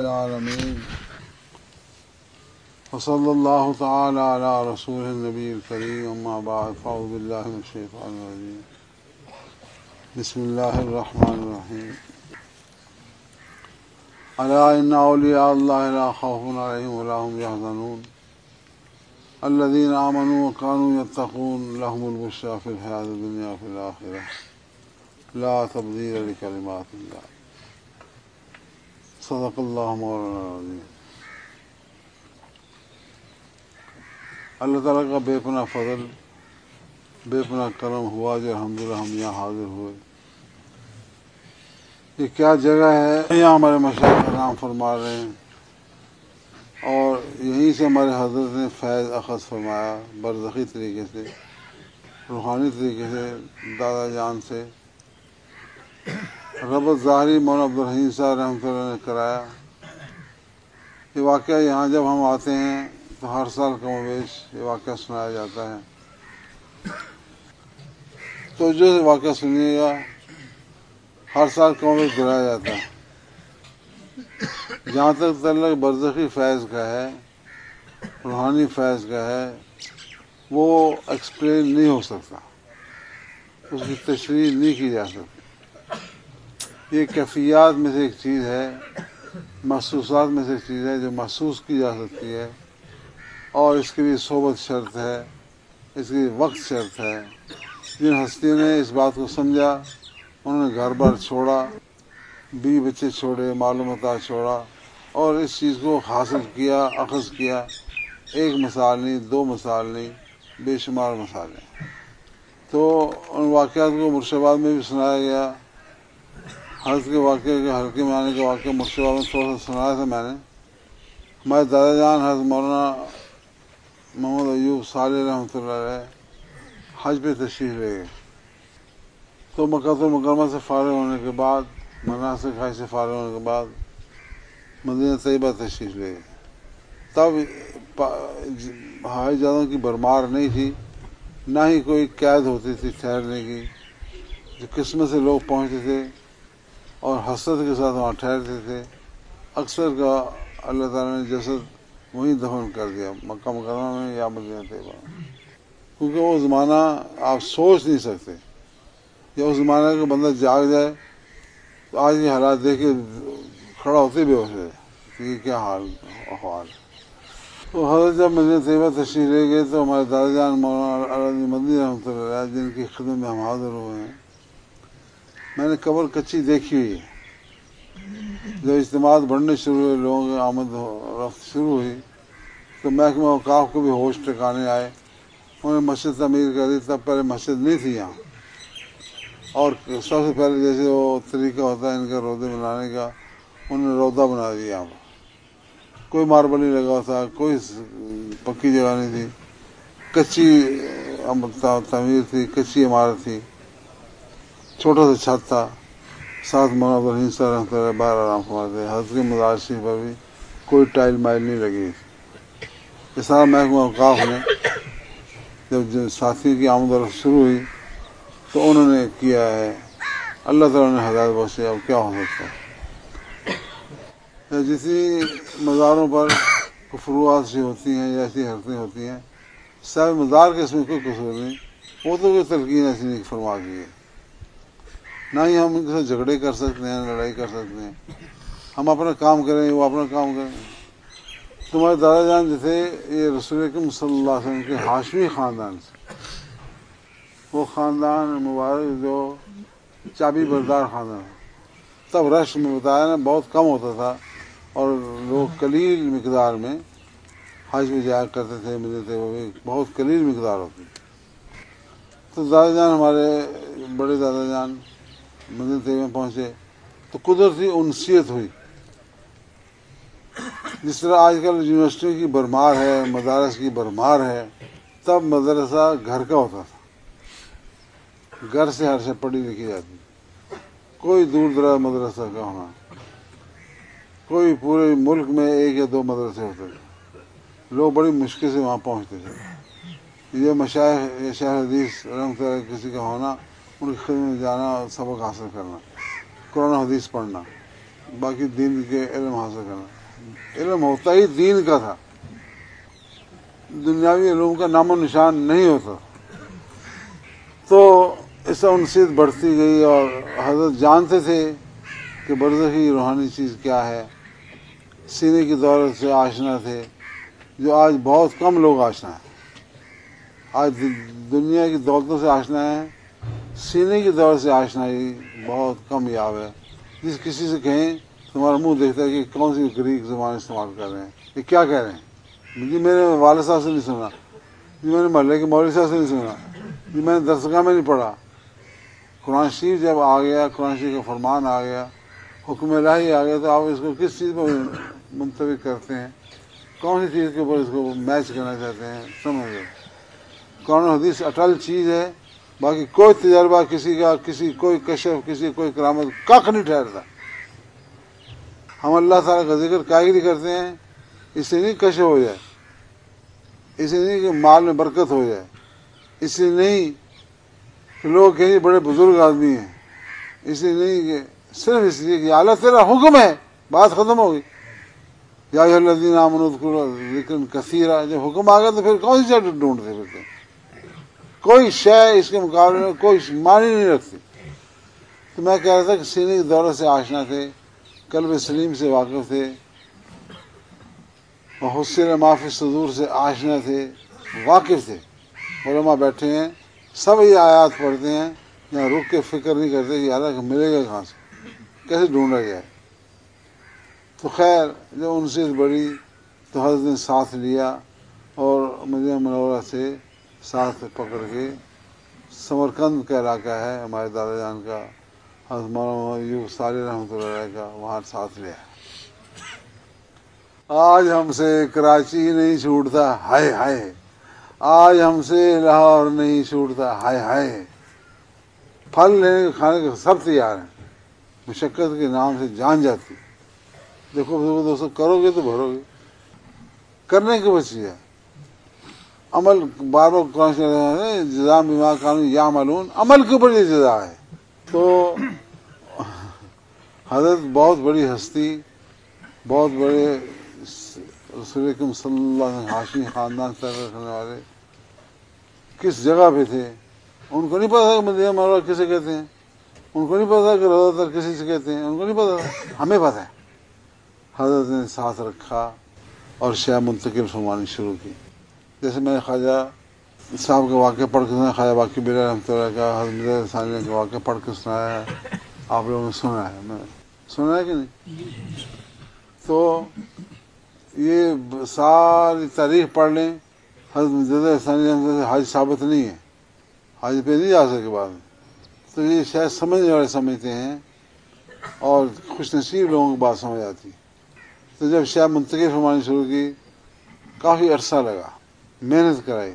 العالمين وصلى الله تعالى على رسوله النبي الكريم أما بعد فأعوذ بالله من الشيطان الرجيم بسم الله الرحمن الرحيم ألا إن أولياء الله لا خوف عليهم ولا هم يحزنون الذين آمنوا وكانوا يتقون لهم البشرى في الحياة الدنيا وفي الآخرة لا تبديل لكلمات الله صدق اللہ مولانا العظیم۔ اللہ تعالیٰ کا بے پناہ فضل، بے پناہ کرم ہوا جو الحمدللہ ہم یہاں حاضر ہوئے۔ یہ کیا جگہ ہے، یہاں ہمارے مشائخ نام فرما رہے ہیں اور یہیں سے ہمارے حضرت نے فیض اخذ فرمایا، برزخی طریقے سے، روحانی طریقے سے، دادا جان سے۔ ربط ظاہری مولانا عبدالرحیم صاحب رحمۃ اللہ نے کرایا۔ یہ واقعہ یہاں جب ہم آتے ہیں تو ہر سال کم و بیش یہ واقعہ سنایا جاتا ہے، تو جو واقعہ سنیے گا ہر سال کم و بیش دہرایا جاتا ہے۔ جہاں تک تعلق برزخی فیض کا ہے، روحانی فیض کا ہے، وہ ایکسپلین نہیں ہو سکتا، اس کی تشریح نہیں کی جا سکتی۔ یہ کیفیات میں سے ایک چیز ہے، محسوسات میں سے ایک چیز ہے جو محسوس کی جا سکتی ہے، اور اس کے لیے صحبت شرط ہے، اس کے لیے وقت شرط ہے۔ جن ہستیوں نے اس بات کو سمجھا انہوں نے گھر بار چھوڑا، بیوی بچے چھوڑے، معلومات چھوڑا اور اس چیز کو حاصل کیا، اخذ کیا۔ ایک مثال نہیں، دو مثال نہیں، بے شمار مثالیں۔ تو ان واقعات کو مرشدآباد میں بھی سنایا گیا۔ حضرت کے واقعے کے ہلکے میں آنے کے واقعہ مرشدآباد میں تھوڑا سا سنایا تھا میں نے۔ ہمارے دادا جان حضرت مولانا محمد ایوب صالح رحمۃ اللہ علیہ حج پہ تشریف لے گئے، تو مکہ المکرمہ سے فارغ ہونے کے بعد، مناسک حج سے فارغ ہونے کے بعد مدینہ طیبہ تشریف لے گئے۔ تب ہوائی جہازوں کی بھرمار نہیں تھی، نہ ہی کوئی قید ہوتی تھی ٹھہرنے کی۔ جو قسمت سے لوگ پہنچتے تھے اور حسرت کے ساتھ وہاں ٹھہرتے تھے، اکثر کا اللہ تعالیٰ نے جسد وہیں دفن کر دیا، مکہ مکرمہ میں یا مدینہ طیبہ میں، کیونکہ وہ زمانہ آپ سوچ نہیں سکتے۔ یا اس زمانے کا بندہ جاگ جائے تو آج کے حالات دیکھ کے کھڑا ہوتے بے ہوش ہے کہ یہ کیا احوال۔ تو حضرت جب مدینہ طیبہ تشریف لے گئے تو ہمارے دادا جان مولانا علی مدنی رحمۃ اللہ علیہ جن کی خدمت میں ہم حاضر ہوئے ہیں، میں نے قبر کچی دیکھی ہوئی ہے۔ جب اجتماعات بڑھنے شروع ہوئے، لوگوں کی آمد رفت شروع ہوئی، تو محکمہ اوقاف کو بھی ہوش ٹھکانے آئے۔ انہوں نے مسجد تعمیر کر دی، تب پہلے مسجد نہیں تھی یہاں، اور سب سے پہلے جیسے وہ طریقہ ہوتا ہے ان کا رودے بنانے کا، انہوں نے روضہ بنا دیا یہاں پر۔ کوئی ماربل نہیں لگا تھا، کوئی پکی جگہ نہیں تھی، کچی تعمیر تھی، کچی عمارت تھی، چھوٹا سا چھت تھا۔ ساتھ مولانا عبدالرحیم صاحب رحمۃ اللہ باہر آرام فرماتے ہیں۔ حضرت کے مزار شریف پر بھی کوئی ٹائل مائل نہیں لگی تھی۔ یہ سارا محکمہ اوقاف نے جب ساتھیوں کی آمد و رفت شروع ہوئی تو انہوں نے کیا ہے، اللہ تعالیٰ نے ہدایت بخشی۔ اب کیا ہو سکتا ہے؟ جتنی مزاروں پر فروعات سی ہوتی ہیں یا ایسی حرکتیں ہوتی ہیں، صاحب مزار کے اس میں کوئی قصور نہیں، وہ تو کوئی تلقین ایسی نہیں فرما کی ہے۔ نہ ہی ہم ان کے ساتھ جھگڑے کر سکتے ہیں، لڑائی کر سکتے ہیں۔ ہم اپنا کام کریں، وہ اپنا کام کریں۔ تمہارے دادا جان جو تھے یہ رسول اکرم صلی اللہ علیہ وسلم کے ہاشمی خاندان سے، وہ خاندان مبارک جو چابی بردار خاندان، تب رش میں بتایا نا بہت کم ہوتا تھا اور لوگ قلیل مقدار میں حج میں جایا کرتے تھے، ملتے تھے، وہ بھی بہت قلیل مقدار ہوتی تھی۔ تو دادا جان ہمارے بڑے دادا جان مدینہ طیبہ میں پہنچے تو قدرتی انسیت ہوئی۔ جس طرح آج کل یونیورسٹیوں کی بھرمار ہے، مدارس کی بھرمار ہے، تب مدرسہ گھر کا ہوتا تھا، گھر سے ہر سے پڑھی لکھی جاتی، کوئی دور دراز مدرسہ کا ہونا، کوئی پورے ملک میں ایک یا دو مدرسے ہوتے تھے، لوگ بڑی مشکل سے وہاں پہنچتے تھے۔ یہ مشائخ یا شیخ حدیث رحمۃ اللہ کسی کا ہونا، ان کی خدمت میں جانا، سبق حاصل کرنا، قرآن حدیث پڑھنا، باقی دین کے علم حاصل کرنا، علم ہوتا ہی دین کا تھا، دنیاوی علوم کا نام و نشان نہیں ہوتا. تو اس سے انسیت بڑھتی گئی اور حضرت جانتے تھے کہ برزخی روحانی چیز کیا ہے. سینے کی دولت سے آشنا تھے جو آج بہت کم لوگ آشنا ہیں. آج دنیا کی دولتوں سے آشنا ہے، سینے کی دولت سے آشنائی بہت کم یاب ہے. جس کسی سے کہیں تمہارا منہ دیکھتا ہے کہ کون سی گریک زبان استعمال کر رہے ہیں، یہ کیا کہہ رہے ہیں. جی میں نے والد صاحب سے نہیں سنا، جی میں نے محلے کے مولوی صاحب سے نہیں سنا، جی میں نے درسگاہ میں نہیں پڑھا. قرآن شریف جب آ گیا، قرآن شریف کا فرمان آ گیا، حکم الہی آ گیا، تو آپ اس کو کس چیز پر منطبق کرتے ہیں، کون سی چیز کے اوپر اس کو میچ کرنا چاہتے ہیں. سمجھ لو قرآن حدیث اٹل چیز ہے، باقی کوئی تجربہ کسی کا، کوئی کشف، کسی کوئی کرامت کخ نہیں ٹھہرتا. ہم اللہ تعالیٰ کا ذکر کاہی نہیں کرتے ہیں، اس سے نہیں کشف ہو جائے، اس سے نہیں کہ مال میں برکت ہو جائے، اس سے نہیں کہ لوگ کہیں بڑے بزرگ آدمی ہیں، اس لیے نہیں کہ صرف اس لیے کہ اللہ تیرا حکم ہے، بات ختم ہو گئی. یا ایھا الذین آمنوا اذکروا ذکرا کثیرا، جب حکم آ گیا تو پھر کون سی چیز ڈھونڈتے پھرتے. کوئی شے اس کے مقابلے میں کوئی معنی نہیں رکھتی. تو میں کہہ رہا تھا کہ سینے کی دولت سے آشنا تھے، قلب سلیم سے واقف تھے، اور حسن ما فی الصدور سے آشنا تھے، واقف تھے. علماء بیٹھے ہیں، سب یہ آیات پڑھتے ہیں، یہاں رک کے فکر نہیں کرتے کہ اللہ ملے گا کہاں سے، کیسے ڈھونڈا جائے. تو خیر جب انسیت بڑھی تو حضرت نے ساتھ لیا اور مدینہ منورہ سے ساتھ پکڑ کے سمرقند کا علاقہ ہے ہمارے دادا جان کا، حضرت مولانا ایوب صالح رحمۃ اللہ علیہ کا، وہاں ساتھ لیا. آج ہم سے کراچی نہیں چھوٹتا، ہائے ہائے، آج ہم سے لاہور نہیں چھوٹتا، ہائے ہائے. پھل لینے کھانے کے سب تیار ہیں، مشقت کے نام سے جان جاتی. دیکھو دوستو، کرو گے تو بھرو گے، کرنے کی وجہ ہے. عمل بار بار قرآن جزا بما کانوا یعملون، عمل کے اوپر یہ جزا ہے. تو حضرت بہت بڑی ہستی، بہت بڑے رسول اکرم صلی اللہ علیہ وسلم ہاشمی خاندان سے رکھنے والے، کس جگہ پہ تھے ان کو نہیں پتا کہ مدینہ منورہ کسے کہتے ہیں، ان کو نہیں پتا کہ روضہ تر کسی سے کہتے ہیں، ان کو نہیں پتا، ہمیں پتا ہے. حضرت نے ساتھ رکھا اور شیعہ منتقل فرمانی شروع کی. جیسے میں نے خواجہ صاحب کا واقعہ پڑھ کے سنایا، خواجہ باقی بلال رحمۃ اللہ کا، حضرت مرزا ثانیہ کا واقعہ پڑھ کے سنایا ہے، آپ لوگوں نے سنا ہے، میں سنا ہے کہ نہیں. تو یہ ساری تاریخ پڑھ لیں، حضرت مرزا ثانیہ سے حج ثابت نہیں ہے، حج پہ نہیں جا سکے بعد میں. تو یہ شاید سمجھنے والے سمجھتے ہیں اور خوش نصیب لوگوں کو بات سمجھ آتی. تو جب شیعہ منتقل فرمانی شروع کی، کافی عرصہ لگا، محنت کرائی.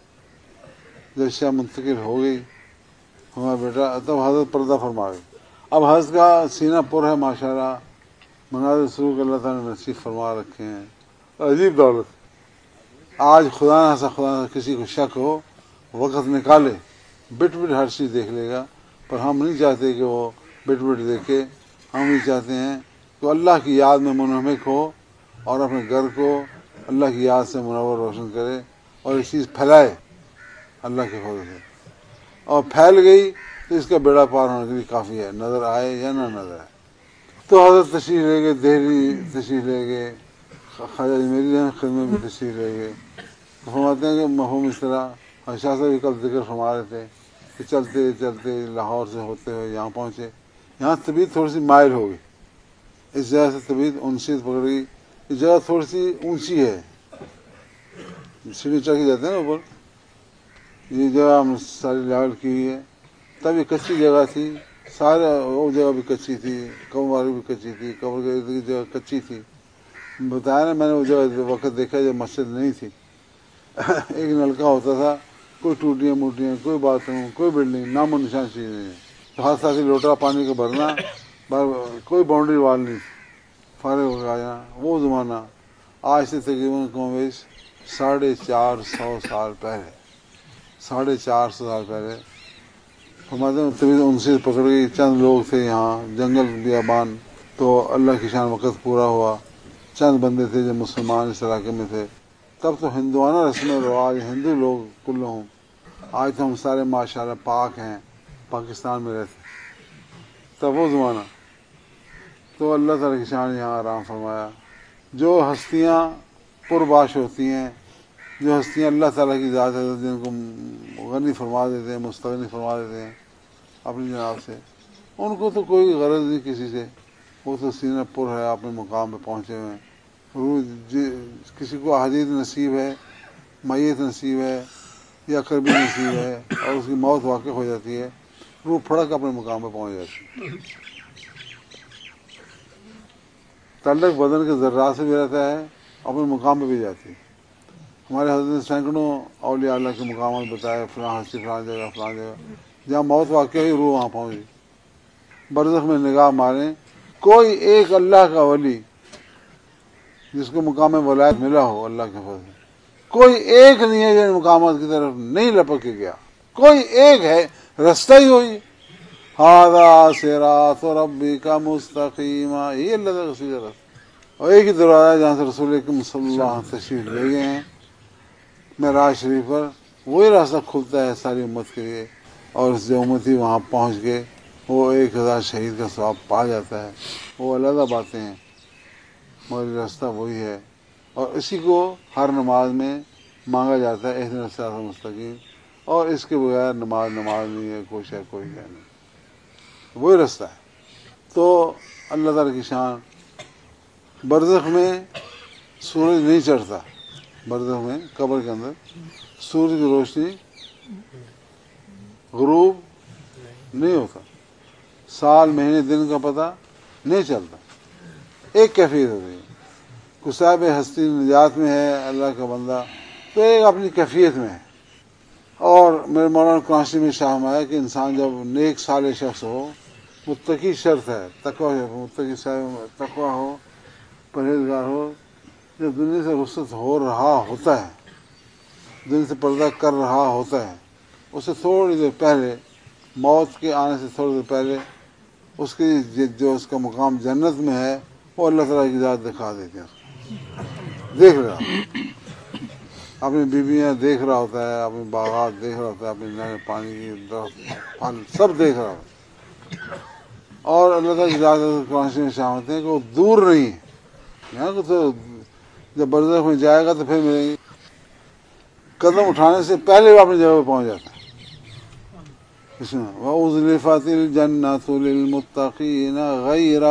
جب شیعہ منتقل ہو گئی ہمارا بیٹا، تب حضرت پردہ فرما گئی. اب حضرت کا سینہ پر ہے ماشاءاللہ، مناظر سلوک اللہ تعالیٰ نے نصیب فرما رکھے ہیں، عجیب دولت. آج خدا نہ خدا کسی کو شک ہو، وقت نکالے، بٹ ہر چیز دیکھ لے گا. پر ہم نہیں چاہتے کہ وہ بٹ دیکھے، ہم یہ چاہتے ہیں کہ اللہ کی یاد میں منہمک ہو اور اپنے گھر کو اللہ کی یاد سے منور روشن کرے اور یہ چیز پھیلائے اللہ کے فضل سے. اور پھیل گئی تو اس کا بیڑا پار ہونے کے لیے کافی ہے، نظر آئے یا نہ نظر آئے. تو حضرت تشریف لے گئے، دہلی تشریف لے گئے، خواجہ میری خدمت میں تشریف لے گئے. فرماتے ہیں کہ مفہوم اس طرح، شاہ صاحب بھی کل ذکر فرما رہے تھے کہ چلتے چلتے لاہور سے ہوتے ہوئے یہاں پہنچے. یہاں طبیعت تھوڑی سی مائل ہو گئی، اس جگہ سے طبیعت انسیت پکڑ گئی. یہ جگہ تھوڑی سی اونچی ہے، سیڑھی چڑھ کے جاتے ہیں نا اوپر، یہ جگہ ہم ساری لیول کی ہوئی ہے. تب یہ کچی جگہ تھی، سارے وہ جگہ بھی کچی تھی، قبر والی بھی کچی تھی، قبر کی جگہ کچی تھی. بتایا نا میں نے وہ جگہ وقت دیکھا جب مسجد نہیں تھی، ایک نلکا ہوتا تھا، کوئی ٹوٹیاں موٹیاں، کوئی باتھ روم، کوئی بلڈنگ، نام و نشان چیز نہیں ہے. تو ہاتھ ساتھ لوٹا پانی کا بھرنا، کوئی باؤنڈری وال نہیں تھی، فارغ ہو کے آ جانا. وہ زمانہ آج سے تقریباً کم بیش 450 سال پہلے، 450 سال پہلے. ہمارے طبیعت ان سے پکڑ گئی. چند لوگ تھے یہاں، جنگل بیابان. تو اللہ کی شان وقت پورا ہوا، چند بندے تھے جو مسلمان اس علاقے میں تھے. تب تو ہندوانہ رسم و رواج، ہندو لوگ کلہم. آج تو ہم سارے ماشاءاللہ پاک ہیں، پاکستان میں رہتے. تب وہ زمانہ. تو اللہ تعالیٰ کی شان یہاں آرام فرمایا. جو ہستیاں پرباش ہوتی ہیں، جو ہستیاں اللہ تعالیٰ کی ذات ہے، جن کو غنی فرما دیتے ہیں، مستغنی فرما دیتے ہیں اپنی جناب سے، ان کو تو کوئی غرض نہیں کسی سے. وہ تو سینہ پر ہے، اپنے مقام پہ پہنچے ہوئے ہیں. کسی کو حدیث نصیب ہے، میت نصیب ہے یا قربی نصیب ہے اور اس کی موت واقع ہو جاتی ہے، روح پھڑک اپنے مقام پہ پہنچ جاتی ہے. تعلق بدن کے ذرات سے بھی رہتا ہے، اپنے مقام پہ بھی جاتی ہے. ہمارے حضرت نے سینکڑوں اولیاء اللہ کے مقامات بتائے، فلاں ہستی فلاں جگہ فلاں جگہ، جہاں موت واقع ہوئی روح وہاں پہنچ گئی. برزخ میں نگاہ ماریں، کوئی ایک اللہ کا ولی جس کو مقام ولایت ملا ہو اللہ کے فضل سے، کوئی ایک نہیں ہے جو ان مقامات کی طرف نہیں لپک کے گیا. کوئی ایک ہے، رستہ ہی ہوئی. ھذا صراط ربک مستقیما، یہ اللہ کا سیدھا راستہ. اور ایک ہی دروازہ ہے جہاں سے رسول اکرم صلی اللہ علیہ وسلم تشریف لے گئے ہیں معراج شریف پر. وہی راستہ کھلتا ہے ساری امت کے لیے، اور جو امتی وہاں پہنچ کے وہ 1000 شہید کا ثواب پا جاتا ہے. وہ علیحدہ باتیں ہیں، مگر راستہ وہی ہے. اور اسی کو ہر نماز میں مانگا جاتا ہے، اہدنا الصراط المستقیم. اور اس کے بغیر نماز نہیں ہے، کوئی شے کوئی ہے نہیں. وہی راستہ ہے. تو اللہ تعالیٰ کی شان. برزخ میں سورج نہیں چڑھتا. برزخ میں قبر کے اندر سورج کی روشنی غروب نہیں ہوتا. سال مہینے دن کا پتہ نہیں چلتا. ایک کیفیت ہوتی ہے. کوئی صاحب ہستی نجات میں ہے اللہ کا بندہ تو ایک اپنی کیفیت میں ہے. اور میرے مولانا قرآن میں شاہ ہے کہ انسان جب نیک صالح شخص ہو، متقی شرط ہے، تقوی ہو، پرہیزگار ہو، جب دنیا سے رخصت ہو رہا ہوتا ہے، دن سے پردہ کر رہا ہوتا ہے، اس سے تھوڑی دیر پہلے، موت کے آنے سے تھوڑی دیر پہلے اس کی جو اس کا مقام جنت میں ہے وہ اللہ تعالیٰ کی ذات دکھا دیتے ہیں. دیکھ رہا اپنی بیویاں دیکھ رہا ہوتا ہے، اپنے باغات دیکھ رہا ہوتا ہے، اپنی نہر پانی کی درخت پھل سب دیکھ رہا ہوتا ہے. اور اللہ تعالیٰ کی ذات قرآن میں شاہ ہوتے ہیں کہ وہ دور نہیں ہے. یہاں کو تو جب برزخ میں جائے گا تو پھر ملیں گے. قدم اٹھانے سے پہلے وہ اپنی جگہ پہ پہنچ جاتا ہے. وَأُزْلِفَتِ الْجَنَّةُ لِلْمُتَّقِينَ غَيْرَ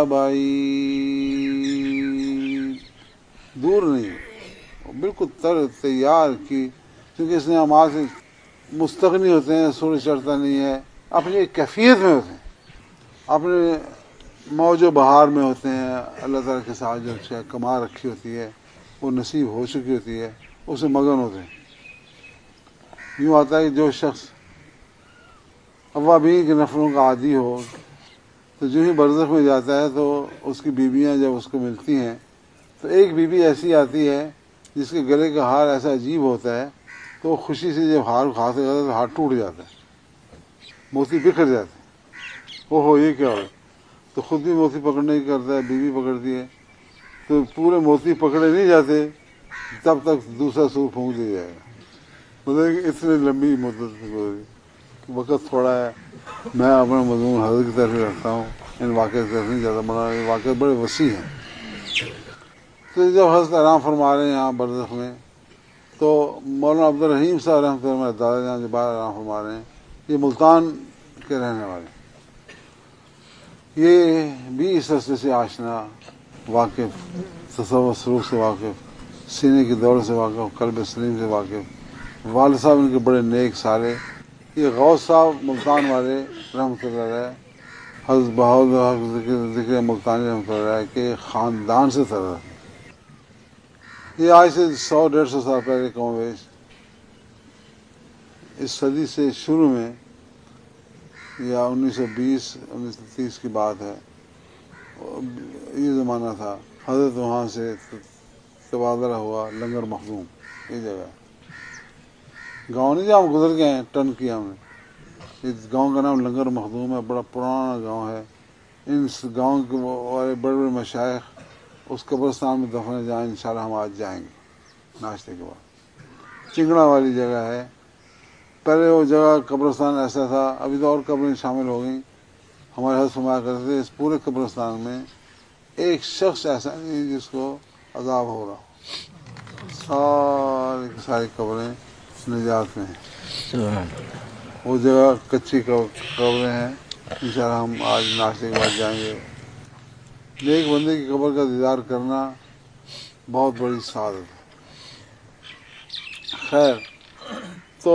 بَعِيدٍ. دور نہیں، بالکل تیار کی. کیونکہ اس نے اعمال سے مستغنی ہوتے ہیں، سورج چڑھتا نہیں ہے، اپنی ایک کیفیت میں ہوتے ہیں، اپنے موج و بہار میں ہوتے ہیں. اللہ تعالیٰ کے ساتھ جو شے کما رکھی ہوتی ہے وہ نصیب ہو چکی ہوتی ہے، اسے مگن ہوتے ہیں. یوں آتا ہے کہ جو شخص اوابین کے نفلوں کا عادی ہو تو جو ہی برزخ میں جاتا ہے تو اس کی بیویاں جب اس کو ملتی ہیں تو ایک بیوی ایسی آتی ہے جس کے گلے کا ہار ایسا عجیب ہوتا ہے تو وہ خوشی سے جب ہار کھاتے جاتا ہے تو ہار ٹوٹ جاتا ہے، موتی بکھر جاتے ہیں. وہ ہو یہ کیا ہو، تو خود بھی موتی پکڑنے کی کرتا ہے، بیوی پکڑتی ہے تو پورے موتی پکڑے نہیں جاتے تب تک دوسرا سور پھونک دیا جائے گا. مطلب کہ اتنی لمبی مدت گزری. وقت تھوڑا ہے، میں اپنا مضمون حضرت کی طرف رکھتا ہوں، ان واقعے سے نہیں زیادہ بنا. یہ واقعے بڑے وسیع ہیں. تو جب حضرت آرام فرما رہے ہیں یہاں برزخ میں تو مولانا عبد الرحیم صاحب رحمۃ اللہ علیہ دادا جان جو بار آرام فرما رہے ہیں، یہ ملتان کے رہنے والے، یہ بھی اس رستے سے آشنا، واقف، تصور سلوک سے واقف، سینے کی دوڑ سے واقف، قلب سلیم سے واقف. والد صاحب ان کے بڑے نیک سارے. یہ غوث صاحب ملتان والے رحمۃ اللہ علیہ، حضرت بہاؤالحق ذکر ملتانی رحمۃ اللہ علیہ کے خاندان سے تعلق. یہ آج سے 100-150 سال پہلے کم و بیش اس صدی سے شروع میں یا 1920-1930 کی بات ہے، یہ زمانہ تھا. حضرت وہاں سے تبادلہ ہوا لنگر مخدوم، یہ جگہ گاؤں نہیں جہاں ہم گزر گئے ہیں، ٹرن کیا ہم نے. اس گاؤں کا نام لنگر مخدوم ہے، بڑا پرانا گاؤں ہے. ان گاؤں کے والے بڑے بڑے مشائخ اس قبرستان میں دفن جائیں، انشاءاللہ ہم آج جائیں گے ناشتے کے بعد۔ چنگڑا والی جگہ ہے، پہلے وہ جگہ قبرستان ایسا تھا، ابھی تو اور قبریں شامل ہو گئیں۔ ہمارے حضرت فرمایا کرتے تھے اس پورے قبرستان میں ایک شخص ایسا نہیں جس کو عذاب ہو رہا ہو، ساری کی ساری قبریں نجات میں ہیں۔ وہ جگہ کچی قبریں ہیں، انشاءاللہ ہم آج ناشتے کے بعد جائیں گے۔ نیک بندے کی قبر کا دیدار کرنا بہت بڑی سعادت ہے۔ خیر، تو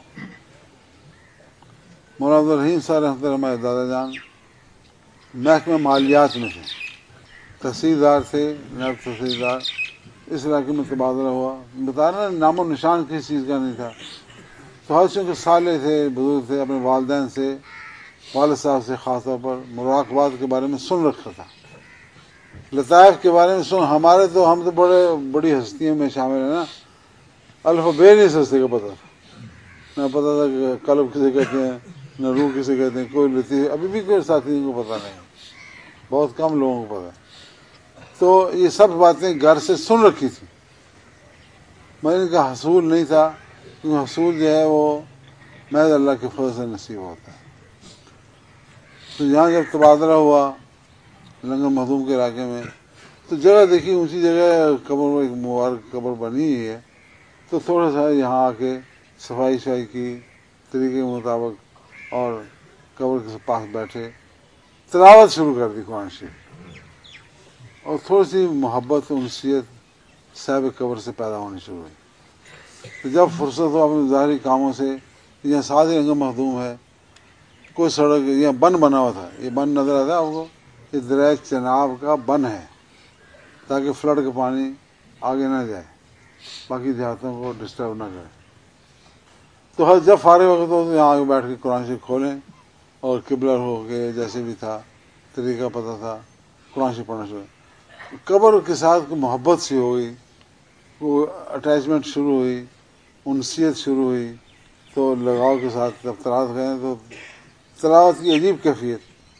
مولانا عبدالرحیم صاحب رحمۃ اللہ ہمارے دادا جان محکمہ مالیات میں تھے، تحصیلدار تھے، نائب تحصیلدار۔ اس علاقے میں تبادلہ ہوا، بتا رہا نا نام و نشان کسی چیز کا نہیں تھا۔ تو ہر چونکہ صالح تھے، بزرگ تھے، اپنے والدین سے، والد صاحب سے خاص طور پر مراقبات کے بارے میں سن رکھا تھا، لطائف کے بارے میں سن۔ ہمارے تو ہم تو بڑی ہستیوں میں شامل ہیں نا، الف بے نہیں سستے کا پتہ تھا، نہ پتہ تھا کہ قلب کسے کہتے ہیں، نہ روح کسے کہتے ہیں، کوئی لطیف ابھی بھی کوئی ساتھیوں کو پتہ نہیں، بہت کم لوگوں کو پتہ ہے۔ تو یہ سب باتیں گھر سے سن رکھی تھی، میں ان کا حصول نہیں تھا، کیونکہ حصول جو ہے وہ محض اللہ کے فضل سے نصیب ہوتا ہے۔ تو یہاں جب تبادلہ ہوا لنگر مخدوم کے علاقے میں، تو جگہ دیکھی اونچی جگہ، قبر ایک مبارک قبر بنی ہوئی ہے، تو تھوڑا سا یہاں آ کے صفائی کی طریقے کے مطابق اور قبر کے پاس بیٹھے، تلاوت شروع کر دی قرآن شریف، اور تھوڑی سی محبت انسیت صاحب قبر سے پیدا ہونی شروع ہوئی۔ تو جب فرصت ہو اپنے ظاہری کاموں سے، یہاں سادی لنگر مخدوم ہے، کوئی سڑک یہاں بن بنا ہوا تھا، یہ بن نظر آتا ہے آپ کو، یہ دریائے چناب کا بن ہے تاکہ فلڈ کا پانی آگے نہ جائے، باقی دیہاتوں کو ڈسٹرب نہ کرے۔ تو ہر جب فارغ وقت ہو تو یہاں آگے بیٹھ کے قرآن شریف کھولیں اور قبلہ ہو کے جیسے بھی تھا طریقہ پتہ تھا قرآن شریف پڑھنا شروع۔ قبر کے ساتھ کوئی محبت سی ہو گئی، وہ اٹیچمنٹ شروع ہوئی، انسیت شروع ہوئی، تو لگاؤ کے ساتھ جب تلاوت کریں تو تلاوت کی عجیب کیفیت،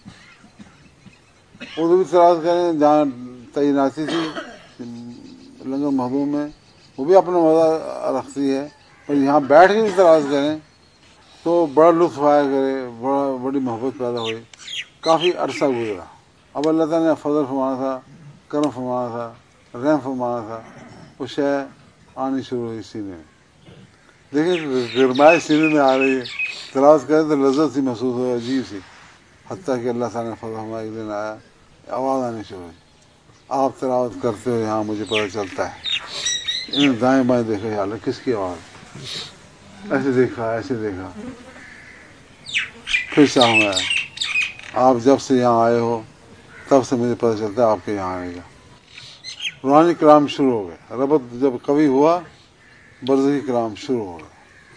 اردو بھی تلاوت کریں، جہاں تعیناتی تھی لنگر مخدوم میں وہ بھی اپنا مزہ رکھتی ہے، اور یہاں بیٹھ کے بھی تلاوت کریں تو بڑا لطف آیا کرے، بڑی محبت پیدا ہوئی۔ کافی عرصہ گزرا، اب اللہ تعالیٰ نے فضل فرمانا تھا، کرم فرمانا تھا، رحم فرمانا تھا، وہ شے آنی شروع ہوئی سینے میں۔ دیکھیں گرمائش سینے میں آ رہی ہے، تلاوت کریں تو لذت سی محسوس ہو، عجیب سی، حتیٰ کہ اللہ تعالیٰ نے فضل فرمایا، ایک دن آیا آواز آنی شروع ہوئی، آپ تلاوت کرتے ہو یہاں مجھے پتہ چلتا ہے۔ انہیں دائیں بائیں دیکھا، یا اللہ کس کی آواز، ایسے دیکھا ایسے دیکھا، پھر شام میں آیا، آپ جب سے یہاں آئے ہو تب سے مجھے پتہ چلتا ہے آپ کے یہاں آنے کا۔ روحانی کلام شروع ہو گئے، ربط جب قوی ہوا برزخی کلام شروع ہو گئے۔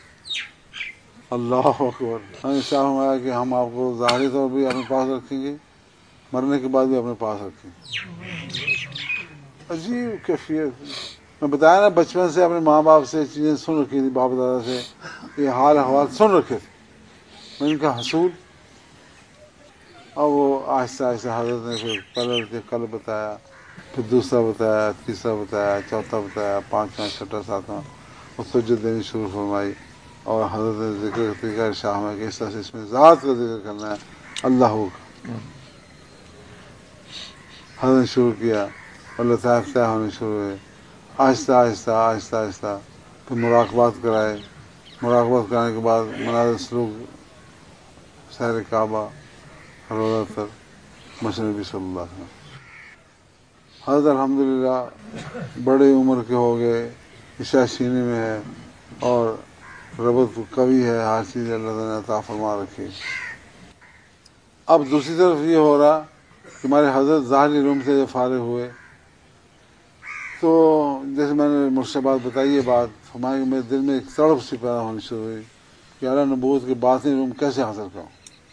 اللہ اکبر۔ ہمیں شاہ ہمارا کہ ہم آپ کو ظاہری طور بھی اپنے پاس رکھیں گے، مرنے کے بعد بھی اپنے پاس رکھیں گے۔ عجیب کیفیت، میں بتایا نا بچپن سے اپنے ماں باپ سے چیزیں سن رکھی تھی، باپ دادا سے یہ حال احوال سن رکھے تھے، میں ان کا حصول۔ اور وہ آہستہ آہستہ حضرت نے پھر پہلے کے کل بتایا، پھر دوسرا بتایا، تیسرا بتایا، چوتھا بتایا، پانچواں، چھٹا، ساتواں، اس کو دینی شروع فرمائی، اور حضرت نے ذکر طریقہ ارشاد ہے کہ اس طرح سے اس میں ذات کا ذکر کرنا ہے، اللہ کا۔ حضرت نے شروع کیا اور لطائف طے ہونے شروع ہوئے، آہستہ آہستہ آہستہ آہستہ، پھر مراقبات کرائے، مراقبات کرانے کے بعد مناظر سلوک، سیر کعبہ، روضہ تک، مشرق نبی صلی اللہ علیہ وسلم۔ حضرت الحمدللہ بڑے عمر کے ہو گئے، عشاء سینے میں ہے، اور ربط قوی ہے، ہر چیز اللہ تعالیٰ نے عطا فرما رکھی۔ اب دوسری طرف یہ ہو رہا کہ ہمارے حضرت ظاہری علوم سے فارغ ہوئے، تو جیسے میں نے مرشد بات بتائی یہ بات ہمارے میرے دل میں ایک تڑپ سی پیدا ہونی شروع ہوئی کہ اعلیٰ نبوت کے باطنی علوم کیسے حاصل کروں۔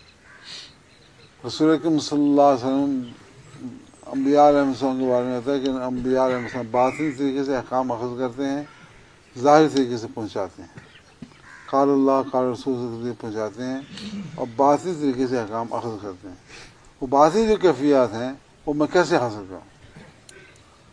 رسول اکرم صلی اللہ علیہ وسلم انبیاء علیہ السلام کے بارے میں ہوتا ہے کہ انبیاء علیہ السلام باطنی طریقے سے احکام اخذ کرتے ہیں، ظاہری طریقے سے پہنچاتے ہیں، قال اللہ قال رسول سے پہنچاتے ہیں، اور باطنی طریقے سے احکام اخذ کرتے ہیں۔ وہ باطنی جو کیفیات ہیں وہ میں کیسے حاصل کروں؟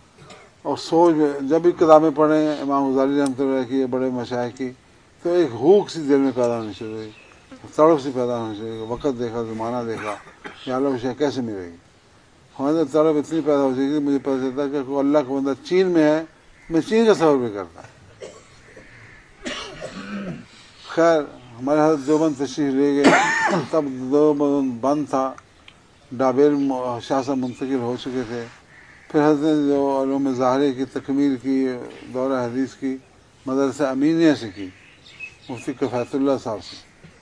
اور سوچ جب بھی کتابیں پڑھیں امام غزالی رحمۃ اللہ کی بڑے مشائخ کی، تو ایک ہوک سی دل میں پیدا ہونی شروع ہوئی، تڑپ سی پیدا ہونی شروع ہوئی، وقت دیکھا، زمانہ دیکھا کہ اللہ شے کیسے ملے گی، ہمارے طرف اتنی پیدا ہو جائے گی مجھے پتہ چلتا ہے کہ کوئی اللہ کا بندہ چین میں ہے، میں چین کا سفر بھی کرتا ہے۔ خیر ہمارے حضرت دیوبند تشریف لے گئے، تب دیوبند بند تھا، ڈابیل شاہ صاحب منتقل ہو چکے تھے۔ پھر حضرت نے جو علوم ظاہرے کی تکمیل کی، دورہ حدیث کی، مدرسہ امینیہ سے کی، مفتی کفایت اللہ صاحب سے۔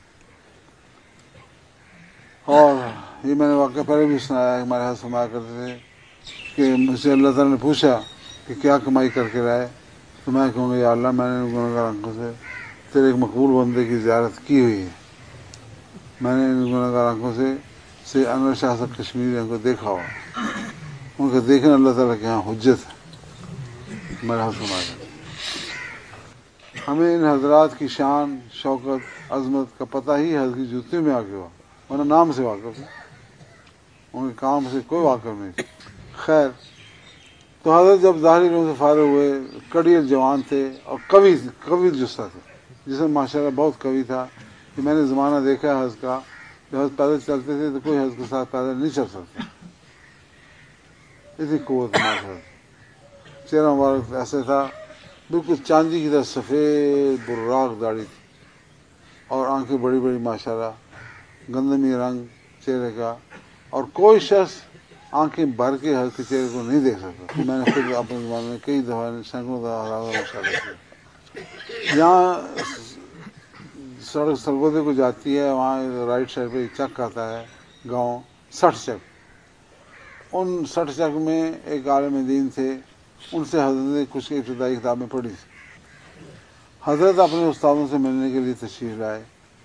اور یہ میں نے واقعہ پہلے بھی سنایا ہے، ہمارے ہاتھ فرمایا کرتے تھے کہ مجھ سے اللہ تعالیٰ نے پوچھا کہ کیا کمائی کر کے لائے، تو میں کہوں گا یا اللہ میں نے گنہگار آنکھوں سے تیرے ایک مقبول بندے کی زیارت کی ہوئی ہے، میں نے ان گنہگار آنکھوں سے انور شاہ صاحب کشمیری کو دیکھا ہوا، ان کا دیکھنا اللہ تعالیٰ کے یہاں حجت ہے۔ ہمارے ہاتھ فرمایا کرتے ہمیں ان حضرات کی شان، شوکت، عظمت کا پتہ ہی حضرت کی جوتیوں میں آ کے ہوا، ورنہ نام سے واقف ہے، ان کے کام سے کوئی واقف نہیں تھا۔ خیر تو حضرت جب ظاہری علوم سے فارغ ہوئے، کڑیل جوان تھے اور قوی جثہ تھے، جس میں ماشاء اللہ بہت قوی تھا کہ میں نے زمانہ دیکھا ہے حضرت کا، جب حضرت پیدل چلتے تھے تو کوئی حضرت کے ساتھ پیدل نہیں چل سکتا، اتنی قوت ماشاء اللہ۔ چہرہ مبارک ایسے تھا بالکل چاندی کی طرح سفید براق داڑھی تھی، اور آنکھیں بڑی بڑی ماشاء اللہ، گندمی رنگ چہرے کا، اور کوئی شخص آنکھیں بھر کے حضرت کے چہرے کو نہیں دیکھ سکتا۔ میں نے خود اپنے زمانے میں کئی دفعہ سینکڑوں دفعہ ہزاروں مشاہدہ کیا۔ یہاں سڑک سرگودے کو جاتی ہے، وہاں رائٹ سائڈ پہ چک آتا ہے گاؤں 60 چک، ان 60 چک میں ایک عالم دین تھے، ان سے حضرت نے کچھ ابتدائی کتابیں پڑھی تھیں۔ حضرت اپنے استادوں سے ملنے کے لیے تشریف لائے،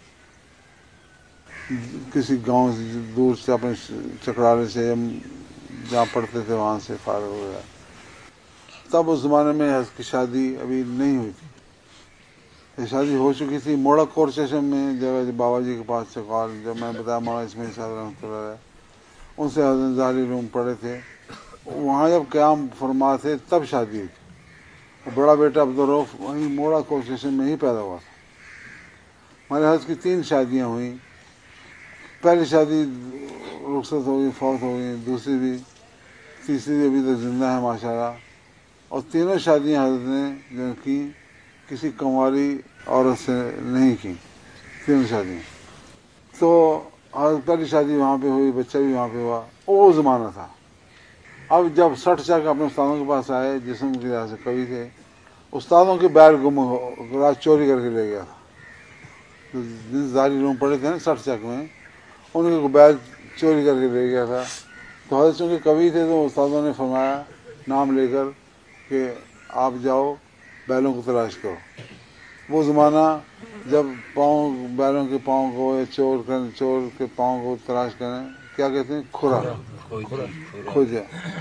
کسی گاؤں سے دور سے اپنے چکرالے سے جہاں پڑھتے تھے وہاں سے فارغ ہو گیا۔ تب اس زمانے میں حضرت کی شادی ابھی نہیں ہوئی تھی، یہ شادی ہو چکی تھی موڑا کور چشم میں، جب بابا جی کے پاس چکال، جب میں بتایا مولانا اسماعیل صاحب رحمۃ اللہ علیہ، ان سے حضرت ظاہری علوم پڑھے تھے، وہاں جب قیام فرما تھے تب شادی ہوئی تھی۔ بڑا بیٹا عبدالرؤف وہیں موڑا کور چشم میں ہی پیدا ہوا تھا۔ ہمارے حضرت کی 3 شادیاں ہوئیں، پہلی شادی رخصت ہو گئی، فوت ہو گئی، دوسری بھی، تیسری ابھی تک زندہ ہے ماشاءاللہ، اور تینوں شادیاں حضرت نے جو کی کسی کنواری عورت سے نہیں کی، تینوں شادیاں۔ تو حضرت پہلی شادی وہاں پہ ہوئی، بچہ بھی وہاں پہ ہوا، وہ زمانہ تھا۔ اب جب 60 چک اپنے استادوں کے پاس آئے، جسم کے لحاظ سے قوی تھے، استادوں کے بیل گم ہو، رات چوری کر کے لے گیا تھا، جن ظاہری علوم پڑھے تھے نا 60 چک میں، ان کے بیل چوری کر کے لے گیا تھا۔ تو حضرت چونکہ قوی تھے تو استادوں نے فرمایا نام لے کر کہ آپ جاؤ بیلوں کو تلاش کرو۔ وہ زمانہ جب بیلوں کے پاؤں کو یا چور کے پاؤں کو تلاش کریں، کیا کہتے ہیں، کھرا، کھوجا،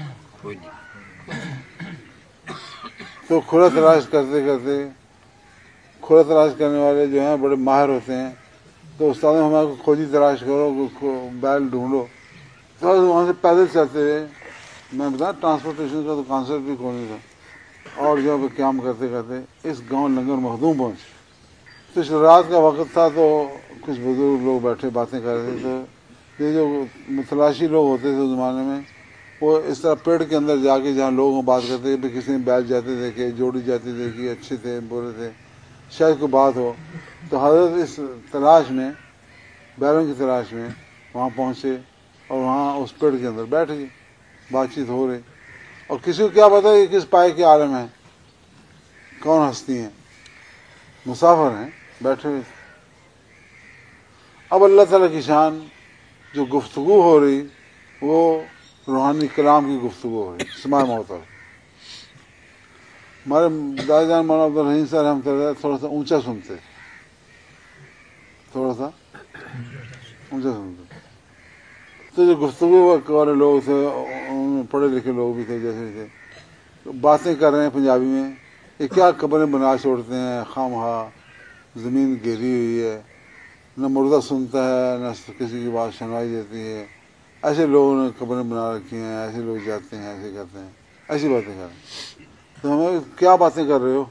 تو کھرا تلاش کرتے کرتے، کھرا تلاش کرنے والے جو ہیں بڑے ماہر ہوتے ہیں، تو استاد نے ہمارے کو کھوجی تلاش کرو، بیل ڈھونڈو، تو وہاں سے پیدل چلتے رہے۔ میں بتایا ٹرانسپورٹیشن کا تو کانسیپٹ بھی کوئی نہیں تھا، اور جب قیام کرتے کرتے اس گاؤں لنگر مخدوم پہنچے۔ تو رات کا وقت تھا، تو کچھ بزرگ لوگ بیٹھے باتیں کر رہے تھے، تو یہ جو متلاشی لوگ ہوتے تھے اس زمانے میں، وہ اس طرح پیڑ کے اندر جا کے جہاں لوگ بات کرتے تھے، کسی نے بیل جاتے دیکھے، جوڑی جاتی دیکھی، اچھے تھے برے تھے، شاید کوئی بات ہو، تو حضرت اس تلاش میں، بیلوں کی تلاش میں وہاں پہنچے، اور وہاں اس پیڑ کے اندر بیٹھ گئے، بات چیت ہو رہی، اور کسی کو کیا پتا کہ کس پائے کے عالم ہیں، کون ہستی ہیں، مسافر ہیں، بیٹھے ہوئے تھے۔ اب اللہ تعالیٰ کی شان جو گفتگو ہو رہی، وہ روحانی کلام کی گفتگو ہو رہی، سماع محترم۔ ہمارے دادا جان مولانا عبدالرحیم صاحب رحمۃ اللہ علیہ تھوڑا سا اونچا سنتے، تھوڑا سا اونچا سنتے، تو جو گفتگو والے لوگ تھے، ان میں پڑھے لکھے لوگ بھی تھے، جیسے تھے، باتیں کر رہے ہیں پنجابی میں، یہ کیا قبریں بنا چھوڑتے ہیں، خواہ زمین گھیری ہوئی ہے، نہ مردہ سنتا ہے، نہ کسی کی بات سنائی دیتی ہے، ایسے لوگوں نے قبریں بنا رکھی ہیں، ایسے لوگ جاتے ہیں، ایسے کرتے ہیں۔ ایسی باتیں کر رہے ہیں. تو ہمیں کیا باتیں کر رہے ہو؟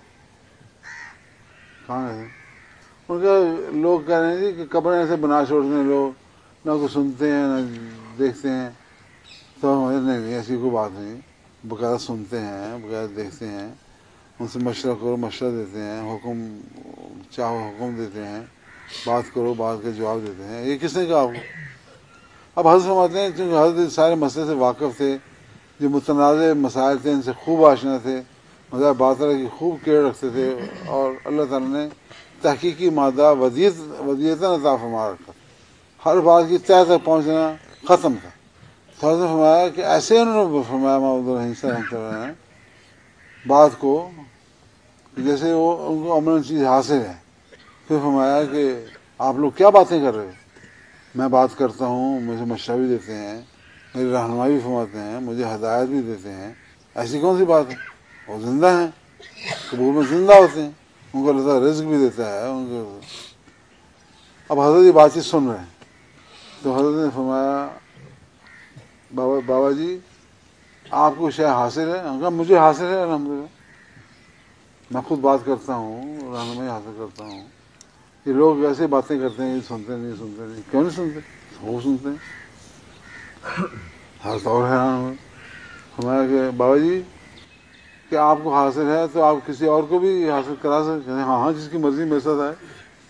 کہاں ہے ان کا؟ لوگ کہہ رہے ہیں جی کہ قبریں ایسے بنا چھوڑتے ہیں لوگ، نہ کچھ سنتے ہیں نہ دیکھتے ہیں. تو ہمیں نہیں ایسی کوئی بات نہیں، باقاعدہ سنتے ہیں، باقاعدہ دیکھتے ہیں، ان سے مشورہ کرو مشورہ دیتے ہیں، حکم چاہو حکم دیتے ہیں، بات کرو بات کا جواب دیتے ہیں. یہ کس نے کہا آپ کو؟ اب حضرت فرماتے ہیں چونکہ حضرت سارے مسئلے سے واقف تھے، جو متنازع مسائل تھے ان سے خوب آشنا تھے، مذہب باطل کی خوب کیئر رکھتے تھے، اور اللہ تعالیٰ نے تحقیقی مادہ ودیعتاً عطا فرما رکھا، ہر بات کی تہ تک پہنچنا ختم تھا. تو حضرت نے فرمایا کہ ایسے انہوں نے فرمایا محمد الرحیم صاحب رحمۃ اللہ نے بات کو جیسے وہ ان کو امن چیز حاصل ہے. پھر فرمایا کہ آپ لوگ کیا باتیں کر رہے ہو؟ میں بات کرتا ہوں، مجھے مشورہ بھی دیتے ہیں، میری رہنمائی بھی فرماتے ہیں، مجھے ہدایت بھی دیتے ہیں، ایسی کون سی بات ہے؟ وہ زندہ ہیں، قبور میں زندہ ہوتے ہیں، ان کو اللہ تعالیٰ رزق بھی دیتا ہے ان کو. اب حضرت یہ بات چیت سن رہے ہیں. تو حضرت نے فرمایا بابا جی آپ کو شے حاصل ہے؟ ہم کہا مجھے حاصل ہے الحمدللہ، میں خود بات کرتا ہوں، رہنمائی حاصل کرتا ہوں. یہ لوگ ایسے باتیں کرتے ہیں، سنتے نہیں. کیوں نہیں سنتے؟ وہ سنتے ہیں. ہر طور حیران ہوئے. فرمایا کہ بابا جی کہ آپ کو حاصل ہے تو آپ کسی اور کو بھی حاصل کرا سکتے ہیں. ہاں جس کی مرضی میرے ساتھ آئے،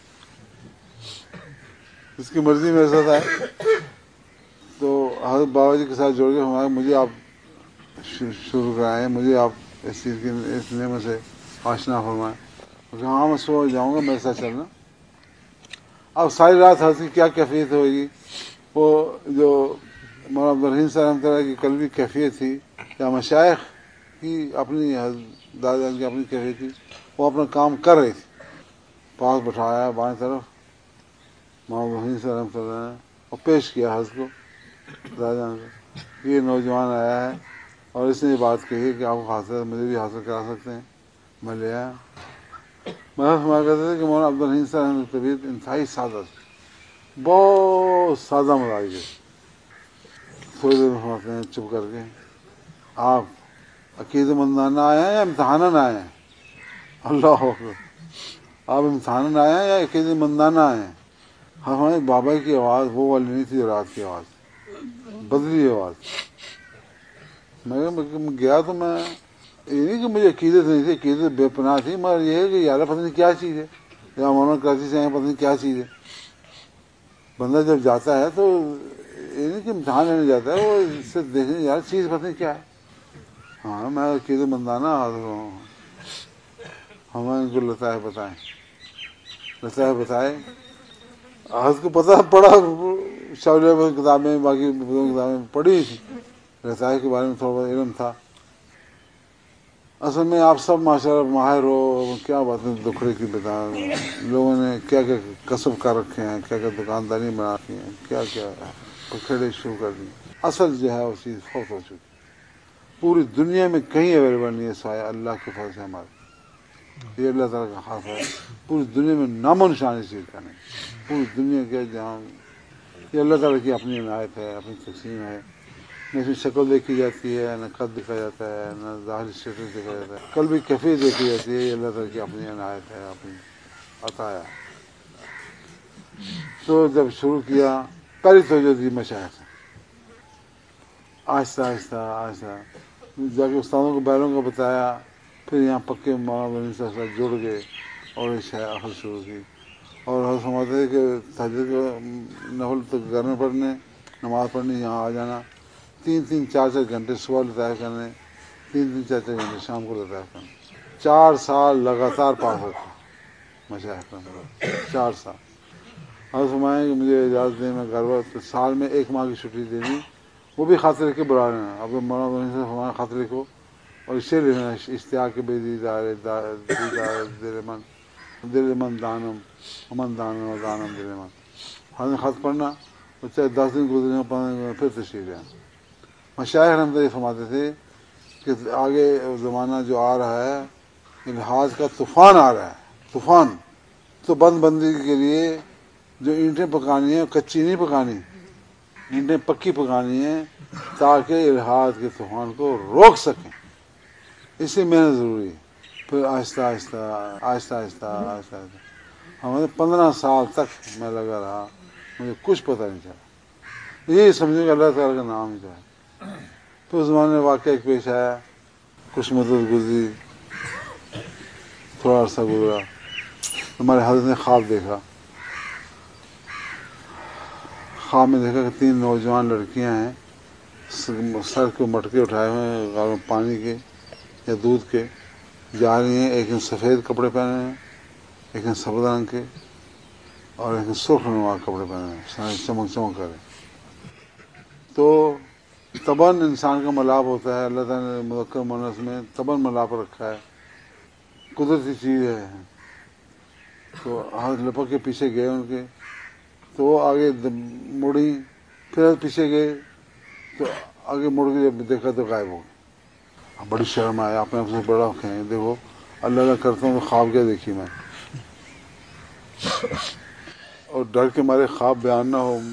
جس کی مرضی میرے ساتھ آئے. تو حضرت بابا جی کے ساتھ جوڑ کے ہمارے مجھے آپ شروع کرائیں، مجھے آپ اس چیز کی اس نعمت سے آشنا فرمائیں. ہاں میں سو جاؤں گا، میرے ساتھ چلنا. اب ساری رات حضرت کی کیا کیفیت ہوگی، وہ جو مولانا عبدالرحیم صاحب رحمۃ اللہ کی قلبی کیفیت تھی، یا مشائخ کی اپنی دادا کی اپنی کیفیت تھی، وہ اپنا کام کر رہی تھی. پاس بٹھایا بائیں طرف مولانا عبدالرحیم صاحب رحمۃ اللہ نے، اور پیش کیا حضرت کو دادا کو، یہ نوجوان آیا ہے اور اس نے یہ بات کہی کہ آپ کو حاصل مجھے بھی حاصل کرا سکتے ہیں. میں لے آیا. میں فرمایا کرتے تھے کہ مولانا عبدالرحیم صاحب کی طبیعت انتہائی سادہ تھی، بہت سادہ مزاج ہے. تھوڑی دیر میں فرماتے ہیں چپ کر کے، آپ عقیدہ مندانہ آئے ہیں یا امتحاناً آئے ہیں؟ اللہ اکبر. آپ امتحاناً آئے ہیں یا عقیدہ مندانہ آئے ہیں؟ ہمارے بابا کی آواز وہ والی نہیں تھی، رات کی آواز بدلی آواز. میں گیا تو میں یہ نہیں کہ مجھے عقیدت نہیں تھی، عقیدت بے پناہ تھی، مگر یہ ہے کہ یار پتہ نہیں کیا چیز ہے، یا مولانا کراچی سے آئے پتہ نہیں کیا چیز ہے. بندہ جب جاتا ہے تو یہ نہیں کہ امتحان لینے جاتا ہے، وہ اس سے دیکھنے یار چیز پتہ نہیں کیا ہے. ہاں میں عقیدہ مندانہ حاضر ہوں. ہمیں ان کو لطائف بتائے. حضرت کو پتہ پڑا، شاولیہ میں کتابیں باقی کتابیں پڑھی تھی، لطائف کے بارے میں تھوڑا بہت علم تھا. اصل میں آپ سب ماشاءاللہ ماہر ہو، کیا باتیں دکھڑے کی بتا. لوگوں نے کیا کیا کسب کر رکھے ہیں، کیا کیا دکانداری بنا رکھی ہیں، کیا کیا پکھیڑے شروع کر دی. اصل جو ہے وہ چیز فوت ہو چکی، پوری دنیا میں کہیں اویلیبل نہیں ہے سوائے اللہ کے فضل سے ہمارے. یہ اللہ تعالیٰ کا خاص ہے، پوری دنیا میں نام و نشان اس چیز کا نہیں. پوری دنیا کے جہاں یہ اللہ تعالیٰ کی اپنی عنایت ہے، اپنی تقسیم ہے. نہ اس میں شکل دیکھی جاتی ہے، نہ قد دیکھا جاتا ہے، نہ ظاہری اسٹیٹس دیکھا جاتا ہے. کل بھی کیفیت دیکھی جاتی ہے. یہ اللہ تعالیٰ کی اپنی عنایت ہے، اپنی عطا ہے. تو جب شروع کیا پہلی توجہ دی مشائخ سے، آہستہ آہستہ آہستہ جا کے استادوں کو بیلوں کو بتایا. پھر یہاں پکے مولانا صاحب سے جڑ گئے اور یہ اخذ شروع کی. اور ہم سمجھتے ہیں کہ تہجد کو نفل تک گھر میں پڑھنے، نماز پڑھنے یہاں آ جانا، 3-4 گھنٹے صبح لطائف کرنے، 3-4 گھنٹے شام کو لطائف کرنے. 4 سال لگاتار پاس رکھا مشائخ کا. 4 سال. اور فرمائیں کہ مجھے اجازت دیں میں گھر وقت سال میں 1 ماہ کی چھٹی دینی، وہ بھی خاطر کے بلا لینا. اب مولانا سے فرمایا خاطر کو، اور اسے لینا اشتیاق کے بے دیدار دل من دانم امن دانم و دانم دل من. ہمیں خط پڑھنا، چاہے 10 دن گزرے 15 دن پھر تشریف لے. مشائخ رحمۃ اللہ فرماتے تھے کہ آگے زمانہ جو آ رہا ہے الحاظ کا طوفان آ رہا ہے، طوفان. تو بند بندی کے لیے جو اینٹیں پکانی ہیں کچی نہیں پکانی، اینٹیں پکی پکانی ہیں تاکہ الحاد کے طوفان کو روک سکیں. اس سے محنت ضروری ہے. پھر آہستہ آہستہ آہستہ آہستہ آہستہ آہستہ ہمارے 15 سال تک میں لگا رہا, مجھے کچھ پتہ نہیں چلا. یہی سمجھو کہ اللہ تعالیٰ کا نام ہی جو ہے. تو اس زمانے میں واقعہ ایک پیش آیا, کچھ مدت گزری, تھوڑا عرصہ گزرا, ہمارے حضرت نے خواب دیکھا. خواب میں دیکھا کہ 3 نوجوان لڑکیاں ہیں, سر کے مٹکے اٹھائے ہوئے ہیں غالباً پانی کے یا دودھ کے, جا رہی ہیں. ایک نے سفید کپڑے پہنے ہیں, ایک نے سبز رنگ کے, اور ایک نے سرخ نما کپڑے پہنے ہیں, چمک چمک کر. تو تباً انسان کا ملاپ ہوتا ہے, اللہ تعالیٰ نے مذکر مؤنث میں تباً ملاپ رکھا ہے, قدرتی چیز ہے. تو ہاتھ لپک کے پیچھے گئے ان کے, تو وہ آگے مڑی, پھر پیچھے گئے تو آگے مڑ کے جب دیکھا تو غائب ہو گئے. بڑی شرم آئی, آپ نے اپنے سے بڑا کہیں دیکھو اللہ اللہ کرتا ہوں تو خواب کیا دیکھی میں, اور ڈر کے مارے خواب بیان نہ ہو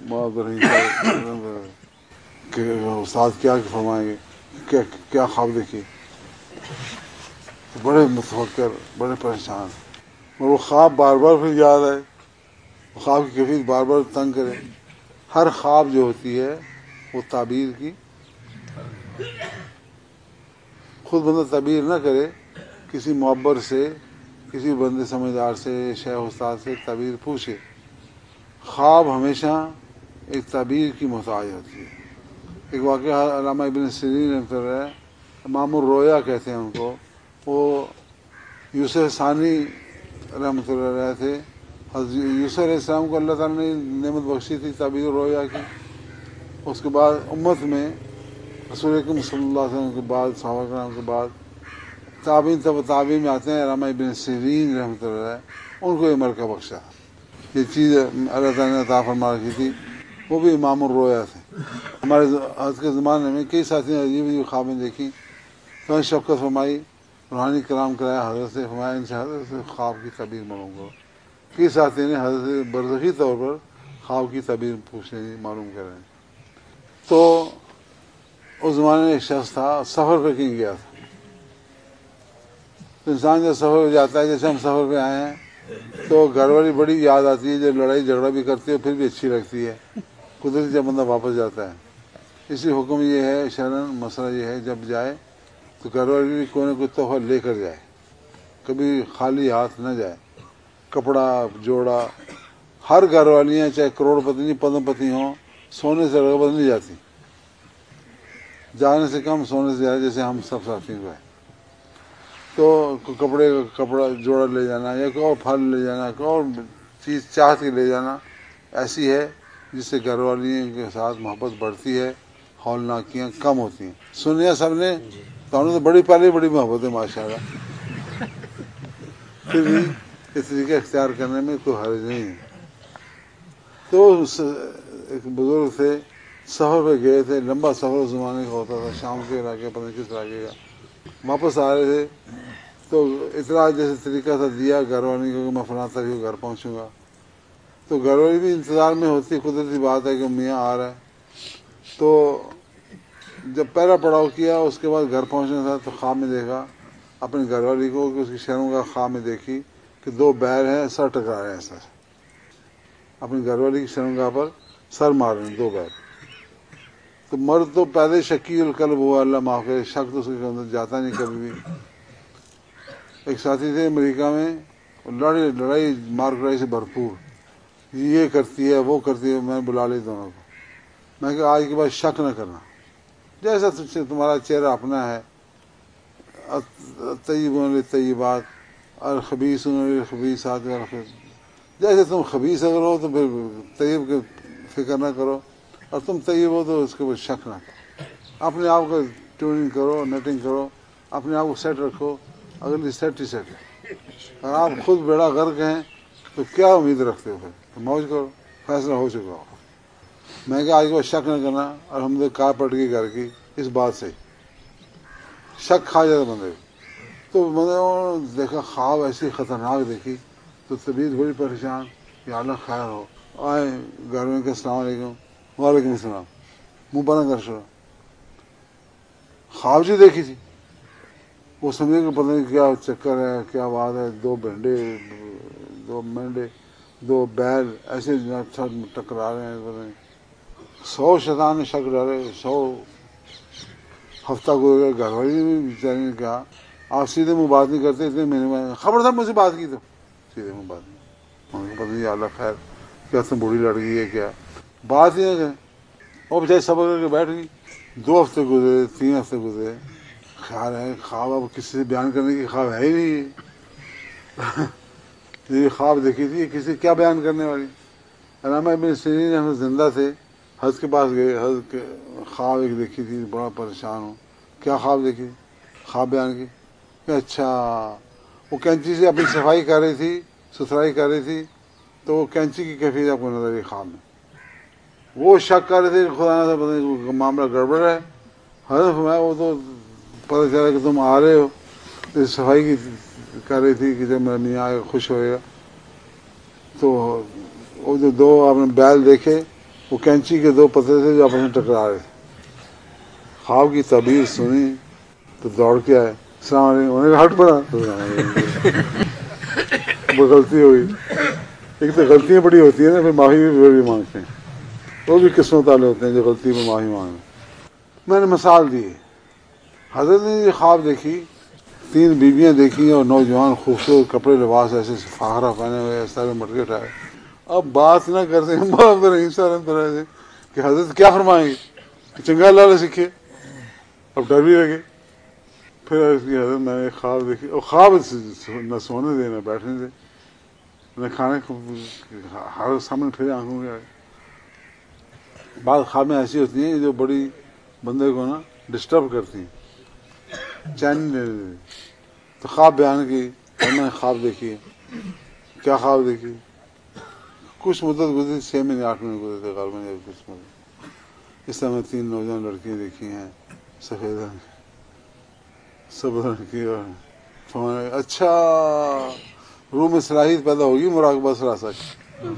کہ استاد کیا فرمائیں گے, کیا خواب دیکھی. بڑے متفکر, بڑے پریشان, اور وہ خواب بار بار پھر یاد آئے, خواب کی کیفیت بار بار تنگ کرے. ہر خواب جو ہوتی ہے وہ تعبیر کی, خود بندہ تعبیر نہ کرے, کسی معبر سے, کسی بندے سمجھدار سے, شیخ استاد سے تعبیر پوچھے. خواب ہمیشہ ایک تعبیر کی محتاج ہوتی ہے. ایک واقعہ علامہ ابن سیرین رحمۃ اللہ, امام الرویا کہتے ہیں ان کو, وہ یوسف ثانی رحمۃ اللہ علیہ تھے. حضرت یوسف علیہ السلام کو اللہ تعالیٰ نے نعمت بخشی تھی تعبیر الرویا کی. اس کے بعد امت میں رسول اکرم صلی اللہ علیہ وسلم کے بعد, صحابہ کرام کے بعد تابعین میں آتے ہیں علامہ ابن سیرین رحمۃ اللہ علیہ, ان کو یہ مرکہ بخشا. یہ چیز اللہ تعالیٰ نے عطا فرما رکھی تھی. وہ بھی امام الرویا تھے. ہمارے آج کے زمانے میں کئی ساتھی نے عجیب عجیب خوابیں دیکھی, تو شفقت فرمائی, روحانی کلام کرایا حضرت سے, فرمایا ان سے حضرت سے خواب کی تعبیر معلوم کرو. کئی ساتھی نے حضرت سے برزخی طور پر خواب کی تعبیر پوچھنے معلوم کر رہے ہیں. تو اس زمانے میں ایک شخص تھا, سفر پہ کہیں گیا تھا. تو انسان جب سفر پہ جاتا ہے, جیسے ہم سفر پہ آئے ہیں, تو گھر والی بڑی یاد آتی ہے, جب لڑائی جھگڑا بھی کرتی ہے پھر بھی اچھی لگتی ہے. قدرتی جب بندہ واپس جاتا ہے, اسی حکم یہ ہے شرعاً, مسئلہ یہ ہے جب جائے تو گھر والی بھی کوئی نہ کوئی تحفہ لے کر جائے, کبھی خالی ہاتھ نہ جائے. کپڑا جوڑا, ہر گھر والیاں چاہے کروڑ پتی پدم پتی ہوں, سونے سے رغبت نہیں جاتی, جانے سے کم سونے سے زیادہ, جیسے ہم سب ساتھیوں کو ہے. تو کپڑا جوڑا لے جانا, یا کوئی اور پھل لے جانا, کوئی اور چیز چاہت کے لے جانا, ایسی ہے جس سے گھر والیوں کے ساتھ محبت بڑھتی ہے, ہولناکیاں کم ہوتی ہیں. سنیا سب نے, تو ہم نے تو بڑی پالی بڑی محبت ہے ماشاء اللہ, پھر بھی اس طریقہ اختیار کرنے میں کوئی حرج نہیں ہے. تو ایک بزرگ تھے, سفر پہ گئے تھے, لمبا سفر اس زمانے کا ہوتا تھا, شام کے علاقے پتہ نہیں کس علاقے کا. واپس آ رہے تھے تو اطلاع جیسے طریقہ تھا دیا گھر والوں کو کہ میں فلاں تاریخ کو گھر پہنچوں گا. تو گھر والی بھی انتظار میں ہوتی, قدرتی بات ہے کہ میاں آ رہا ہے. تو جب پہلا پڑاؤ کیا, اس کے بعد گھر پہنچنا تھا, تو خواب میں دیکھا اپنی گھر والی کو کہ اس کی شرم کا خواب میں دیکھی کہ 2 بیل ہیں, سر ٹکرا رہے ہیں سر, اپنی گھر والی کی شرمگاہ پر سر مار رہے ہیں 2 بیل. تو مرد تو پہلے شکی القلب ہوا, اللہ معاف کرے, شک تو اس کے اندر جاتا نہیں کبھی بھی. ایک ساتھی تھے امریکہ میں, لڑائی مار کڑائی سے بھرپور, یہ کرتی ہے وہ کرتی ہے. میں بلا لی دونوں کو, میں کہ آج کے بعد شک نہ کرنا, جیسا تمہارا چہرہ اپنا ہے. طیبون للطیبات الخبیثون للخبیثات, جیسے تم خبیث اگر ہو تو پھر طیب کی فکر نہ کرو, اور تم طیب ہو تو اس کے اوپر شک نہ کرو. اپنے آپ کو ٹیوننگ کرو, نیٹنگ کرو, اپنے آپ کو سیٹ رکھو, اگلی سیٹ ہی سیٹ ہے. اگر آپ خود بیڑا غرق ہیں تو کیا امید رکھتے ہو, پھر موج کرو, فیصلہ ہو چکا ہو. میں کہ آج کے بعد شک نہ کرنا, اور ہم نے کار پٹ گئی گھر کی اس بات سے, شک کھا جاتا بندے. تو میں نے دیکھا خواب ایسی خطرناک دیکھی, تو طبیعت بڑی پریشان, یا اللہ خیر ہو. آئے گھر میں کہ السلام علیکم. وعلیکم السلام. منہ بنا کر چھوڑا, خواب جو دیکھی تھی. وہ سمجھے کہ پتہ نہیں کیا چکر ہے، کیا بات ہے، 2 بھینڈے، 2 مینڈے، 2 بیل ایسے ٹکرا رہے ہیں، پتہ نہیں 100 شیطان نے شک ڈالے، 100 ہفتہ گزر گیا، گھر والی نے بھی بیچاری نے کہا آپ سیدھے منہ بات نہیں کرتے، اتنے مہینے میں خبردار مجھ سے بات کی تو سیدھے منہ بات نہیں، ان کو پتہ نہیں اللہ خیر کیا تم بوڑھی لڑکی ہے کیا بات ہی ہے کہ وہ بچاری صبر کر کے بیٹھ گئی۔ 2 ہفتے گزرے، 3 ہفتے گزرے، خیال ہے خواب اب کسی سے بیان کرنے کی خواب ہے ہی نہیں، یہ خواب دیکھی تھی کسی کیا بیان کرنے والی۔ علامہ ابن سیرین ہم زندہ تھے، حضرت کے پاس گئے، حضرت کے خواب ایک دیکھی تھی، بڑا پریشان ہوں، کیا خواب دیکھی، خواب بیان کی کہ اچھا وہ کینچی سے اپنی صفائی کر رہی تھی، ستھرائی کر رہی تھی، تو وہ کینچی کی کیفیت آپ کو نظر آئی خواب میں، وہ شک کر رہے تھے خدا نہ پتہ نہیں معاملہ گڑبڑ ہے۔ حضرت فرمایا وہ تو پتہ چلا کہ تم آ رہے ہو، اس صفائی کی کر رہی تھی کہ جب میرا میاں آئے خوش ہوئے گا، تو وہ جو 2 آپ نے بیل دیکھے وہ کینچی کے 2 پتے تھے جو آپس میں ٹکرا رہے تھے۔ خواب کی تعبیر سنی تو دوڑ کے آئے، السلام علیکم، انہوں نے ہٹ پڑا، وہ غلطی ہوئی، ایک تو غلطیاں بڑی ہوتی ہیں نا، پھر معافی بھی بڑی مانگتے ہیں، وہ بھی قسمت والے ہوتے ہیں جو غلطی میں معافی مانگیں۔ میں نے مثال دی، حضرت نے یہ خواب دیکھی، 3 بیویاں دیکھی اور نوجوان خوبصورت کپڑے لباس ایسے فاخرہ پہنے ہوئے، اس طرح مٹکے اٹھائے، اب بات نہ کرتے ہیں باب رحیم طرح سے کہ حضرت کیا فرمائیں گے، چنگا اللہ سیکھے، اب ڈر بھی لگے۔ پھر عرض کی حضرت میں نے خواب دیکھی، اور خواب نہ سونے دے نہ بیٹھنے دے نہ کھانے کو، ہر سامنے پھر آنکھوں کے آگے۔ بعض خوابیں ایسی ہوتی ہیں جو بڑی بندے کو نا ڈسٹرب کرتی ہیں، چین نہیں دیتی۔ تو خواب بیان کی، اور میں نے خواب دیکھی ہے، کیا خواب دیکھی، کچھ مدت گزری، 6 مہینے 8 مہینے گزرے تھے غالباً، کچھ مدت، اس طرح میں 3 نوجوان لڑکیاں دیکھی ہیں، سفید رنگ سب رنگ کی، اور فرمایا اچھا روح میں صلاحیت پیدا ہوگی مراقبہ ثلاثہ کی۔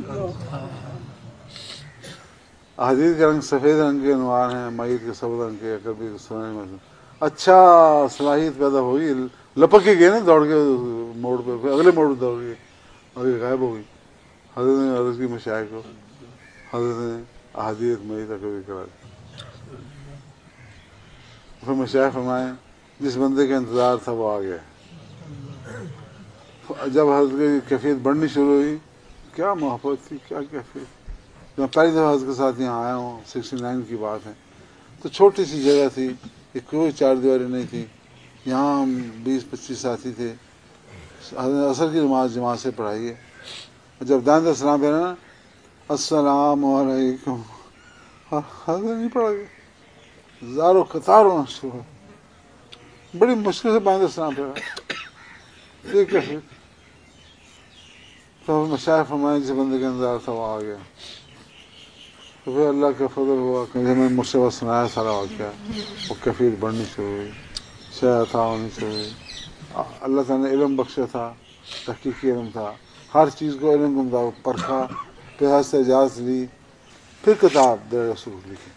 احادیث کا رنگ سفید رنگ کے انوار ہیں، میت کے سب رنگ کے، کبھی سونے میں اچھا صلاحیت پیدا ہوگی، لپک کے گئے نا دوڑ کے موڑ پہ، پھر اگلے موڑ پہ دوڑ گئے اور یہ غائب ہو گئی۔ حضرت نے عرض کی مشائخ کو، حضرت نے احادیث میت کبھی کرا دی۔ پھر مشائخ فرمائیں جس بندے کا انتظار تھا وہ آ گیا۔ جب حضرت کی کیفیت بڑھنی شروع ہوئی، کیا محبت تھی، کیا کیفیت۔ جب میں پہلی دفعہ حضرت کے ساتھ یہاں آیا ہوں، 69 کی بات ہے، تو چھوٹی سی جگہ تھی، کوئی 4 دیواری نہیں تھی، یہاں 20-25 ساتھی تھے، حضرت نے عصر کی نماز جماعت سے پڑھائی ہے، جب دائیں سلام پھیرا نا السلام علیکم، حضرت نہیں پڑھا گیا، زاروں قطار ہونا شروع ہو، بڑی مشکل سے بائیں سلام پھیرا، یہ کیفیت۔ تو مشائخ فرمائے جس بندے کا انتظار تھا وہ آ گیا۔ تو پھر اللہ کا فضل ہوا کہ جب میں مجھ سے بس سنایا سارا واقعہ، وہ کیفیت بڑھنی شروع ہوئی، شاید عطا ہونی شروع ہوئی، اللہ تعالیٰ نے علم بخشا تھا، تحقیقی علم تھا، ہر چیز کو علم کے مطابق پرکھا، پھر سے اجازت لی، پھر کتاب در رسول لکھی۔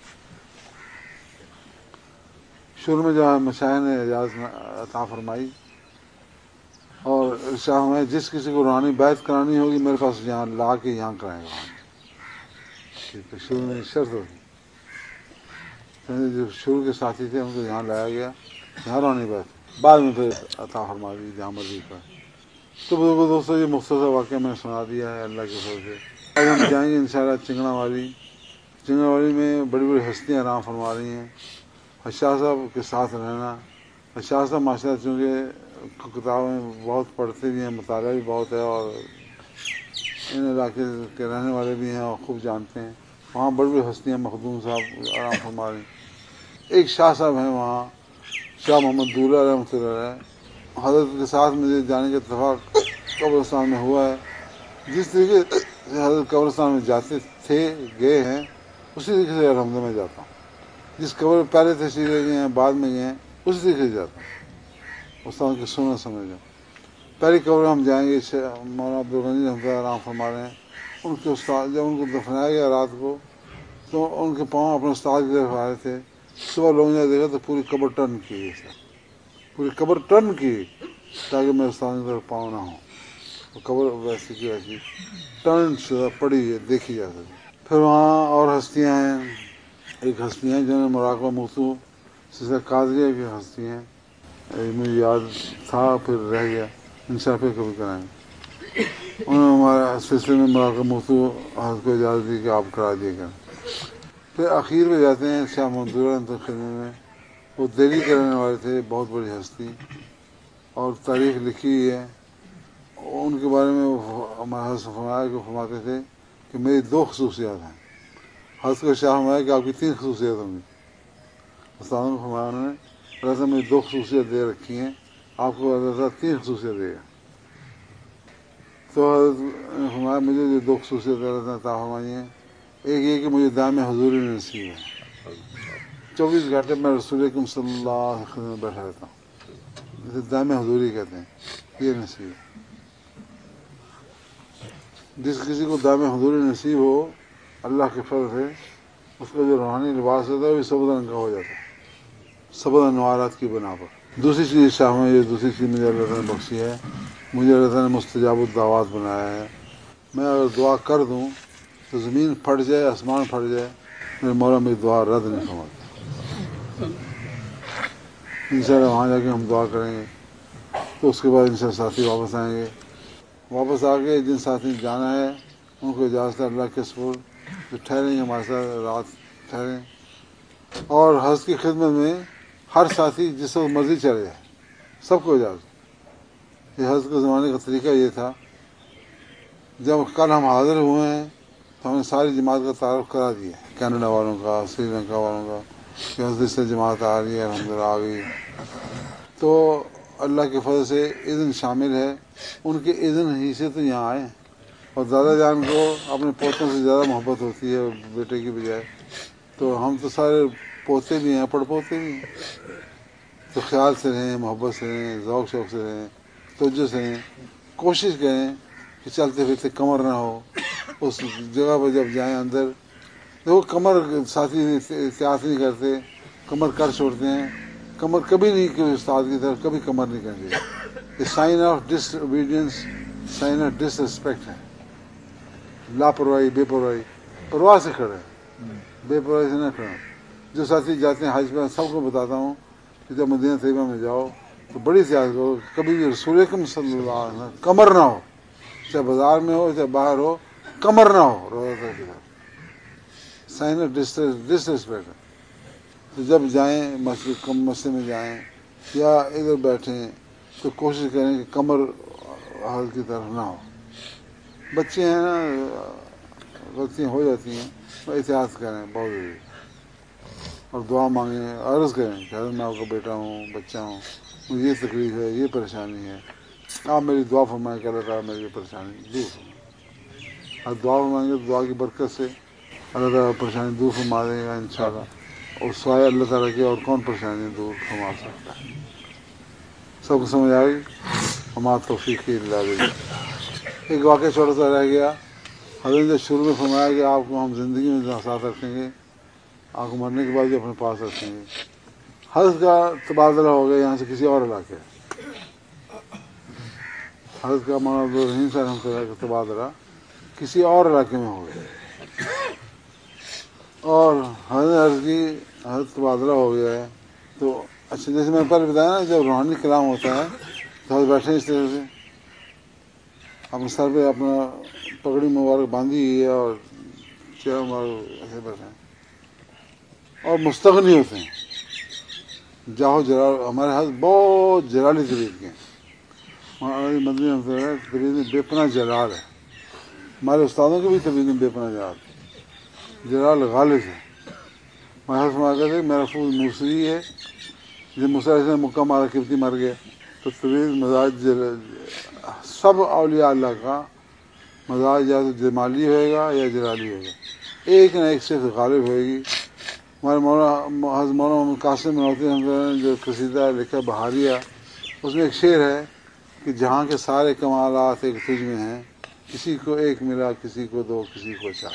شروع میں جو مشائخ نے اجازت عطا فرمائی اور شاہ میں جس کسی کو روحانی بیعت کرانی ہوگی میرے پاس یہاں لا کے یہاں کرائے گا، ٹھیک ہے، شروع میں شرط ہوگی، جو شروع کے ساتھی تھے ان کو یہاں لایا گیا، یہاں روحانی بیعت، بعد میں پھر عطا فرما دی جہاں مرضی کا۔ تو بزرگوں دوستوں یہ مختصر واقعہ میں نے سنا دیا ہے اللہ کے فضل سے۔ آج ہم جائیں گے انشاءاللہ چنگڑا والی میں بڑی بڑی ہستیاں آرام فرما رہی ہیں، شاہ صاحب کے ساتھ رہنا، شاہ صاحب ماشاء اللہ چونکہ کتابیں بہت پڑھتے بھی ہیں، مطالعہ بھی بہت ہے، اور ان علاقے کے رہنے والے بھی ہیں اور خوب جانتے ہیں، وہاں بڑی بڑی ہستیاں مخدوم صاحب آرام فرما رہی ہیں۔ ایک شاہ صاحب ہیں وہاں، شاہ محمد دولہ رحمۃ اللہ علیہ، حضرت کے ساتھ مجھے جانے کا اتفاق قبرستان میں ہوا ہے، جس طریقے سے حضرت قبرستان میں جاتے تھے گئے ہیں اسی طریقے سے الحمد میں جاتا ہوں، جس قبر پہلے تشریف لے گئے ہیں بعد میں گئے ہیں اسی طریقے سے جاتا ہوں، استاد کی سننا سمجھا۔ پہلی قبر ہم جائیں گے، مولانا عبدالغنی رحمۃ اللہ آرام فرما رہے ہیں، ان کے استاد جب ان کو دفنایا گیا رات کو تو ان کے پاؤں اپنے استاد کی طرف آ رہے تھے، صبح لوگوں نے دیکھا تو پوری قبر ٹرن کی گئی تھی، پوری قبر ٹرن کی تاکہ میں استاد کی طرف پاؤں نہ ہوں. قبر ویسی کی ویسی ٹرن پڑی ہے دیکھی جا سکتی. پھر وہاں اور ہستیاں ہیں. ایک ہستی ہیں جنہوں نے مراقبہ موضوع سلسلہ قادریہ کی ہستی ہیں. مجھے یاد تھا پھر رہ گیا، انشاءاللہ پھر کبھی کرائیں گے. انہوں نے ہمارے سلسلے میں مراقبہ موضوع حضرت کو اجازت دی کہ آپ کرا دیے گا. پھر اخیر میں جاتے ہیں شاہ منظور خدمت میں. وہ دہلی کے رہنے والے تھے، بہت بڑی ہستی، اور تاریخ لکھی ہوئی ہے. ان کے بارے میں ہمارے حضرت فرمایا کو فرماتے تھے کہ میری 2 خصوصیات ہیں. حضرت کو شاہ فرمایا کہ آپ کی 3 خصوصیات ہوں گی. استادوں کو فرمایا انہوں نے اللہ تعالیٰ مجھے 2 خصوصیت دے رکھی ہیں، آپ کو اللہ تعالیٰ 3 خصوصیت دے گا. تو حضرت نے فرمایا مجھے جو 2 خصوصیت اللہ تعالیٰ عطا فرمائی ہیں، ایک یہ کہ مجھے دائم حضوری نصیب ہے. 24 گھنٹے میں رسول اکرم صلی اللہ علیہ وسلم میں بیٹھا رہتا ہوں، جسے دائم حضوری کہتے ہیں، یہ نصیب ہے. جس کسی کو دائم حضوری نصیب ہو اللہ کے فضل سے، اس کا جو روحانی لباس ہوتا ہے وہ سبز رنگ کا ہو جاتا ہے، سبز انوارات کی بنا پر. دوسری چیز شاہ میں یہ دوسری چیز مجھے اللہ تعالیٰ نے بخشی ہے، مجھے اللہ تعالیٰ نے مستجاب الدعوات بنایا ہے. میں اگر دعا کر دوں تو زمین پھٹ جائے، آسمان پھٹ جائے، میرے مولا میری دعا رد نہیں فرماتا. انشاءاللہ وہاں جا کے ہم دعا کریں گے تو اس کے بعد انشاءاللہ ساتھی واپس آئیں گے. واپس آ کے جن ساتھی نے جانا ہے ان کو اجازت ہے اللہ کے سپرد، جو ٹھہریں گے ہمارے ساتھ رات ٹھہریں. اور حضرت کی خدمت میں ہر ساتھی جس وقت مرضی چلے جائے، سب کو اجازت. یہ حضرت کے زمانے کا طریقہ یہ تھا. جب کل ہم حاضر ہوئے ہیں تو ہم نے ساری جماعت کا تعارف کرا دیا، کینیڈا والوں کا، سری لنکا والوں کا، کہ حضرت سے جماعت آ رہی ہے، الحمدللہ آ گئی. تو اللہ کے فضل سے اذن شامل ہے، ان کے اذن ہی سے تو یہاں آئے. اور دادا جان کو اپنے پوتوں سے زیادہ محبت ہوتی ہے بیٹے کی بجائے. تو ہم تو سارے پوتے بھی ہیں، پڑ پوتے بھی ہیں. تو خیال سے رہیں، محبت سے رہیں، ذوق شوق سے رہیں، توجہ سے رہیں. کوشش کریں کہ چلتے پھرتے کمر نہ ہو. اس جگہ پر جب جائیں اندر دیکھو کمر ساتھی احتیاط نہیں کرتے، کمر کر چھوڑتے ہیں. کمر کبھی نہیں کہ استاد کی طرف کبھی کمر نہیں کرنی چاہیے. یہ sign of disobedience, sign of disrespect ہے. لاپرواہی، بے پرواہی، پرواہ سے کھڑے، بے پرواہی سے نہ کھڑے. جو ساتھی جاتے ہیں حج پہ سب کو بتاتا ہوں کہ جب مدینہ طیبہ میں جاؤ تو بڑی احتیاط کرو، کبھی بھی رسول اکرم صلی اللہ علیہ وسلم کمر نہ ہو، چاہے بازار میں ہو چاہے باہر ہو، کمر نہ ہو روزہ کی طرف. Sign of disrespect. تو جب جائیں مسجد میں جائیں یا ادھر بیٹھیں تو کوشش کریں کہ کمر حضرت کی طرف نہ ہو. بچے ہیں نا، غلطیاں ہو جاتی ہیں، احتیاط کریں بہت ضروری. اور دعا مانگیں، عرض کریں کہ حضرت میں آپ کا بیٹا ہوں، بچہ ہوں، مجھے یہ تکلیف ہے، یہ پریشانی ہے، آپ میری دعا فرمائیں کہ اللہ تعالیٰ میری پریشانی دور فرمائے. اور دعا فرمائیں گے تو دعا کی برکت سے اللہ تعالیٰ پریشانی دور فرما دے گا انشاءاللہ. اور سوائے اللہ تعالیٰ کی اور کون پریشانی دور فرما سکتا ہے. سب کو سمجھ آ گئی؟ ہمارا توفیق الا باللہ. ایک واقعہ چھوٹا سا رہ گیا. حضرت نے شروع میں فرمایا کہ آپ کو ہم زندگی میں ساتھ رکھیں گے، آپ کو مرنے کے بعد بھی اپنے پاس رکھیں گے. حضرت کا تبادلہ ہو گیا یہاں سے کسی اور علاقے. حضرت کا مولانا عبدالرحیم صاحب رحمۃ اللہ کا تبادلہ کسی اور علاقے میں ہو گیا. اور حضرت عرض کی حضرت تبادلہ ہو گیا ہے تو اچھا، جیسے میں نے پہلے بتایا نا جب روحانی کلام ہوتا ہے تو حضرت بیٹھے اس طرح سے اپنے سر پہ اپنا پگڑی مبارک باندھی ہوئی ہے اور چہرہ مبارک ایسے بیٹھے ہیں اور مستغنی ہوتے ہیں. جاہو جلال ہمارے حضرت بہت جلالی طبیعت کے ہیں. ہماری مدنی طبیعت میں بے پناہ جلال ہے. ہمارے استادوں کی بھی طبیعت میں بے پناہ جلال غالب ہے. ہمارے حضرت فرمایا کرتے میرا پھول موسری ہے. جب موسیٰ علیہ السلام مکہ مارا کبتی مر گیا تو طبیعت مزاج سب اولیاء اللہ کا مزاج یا تو جمالی ہوئے گا یا جلالی ہوئے گا، ایک نہ ایک سے غالب ہوئے گی. ہمارے حضرت مولانا محمد قاسم منوتی نے جو قصیدہ لکھا بہاریہ، اس میں ایک شعر ہے کہ جہاں کے سارے کمالات ایک تجھ میں ہیں، کسی کو ایک ملا، کسی کو دو، کسی کو چار.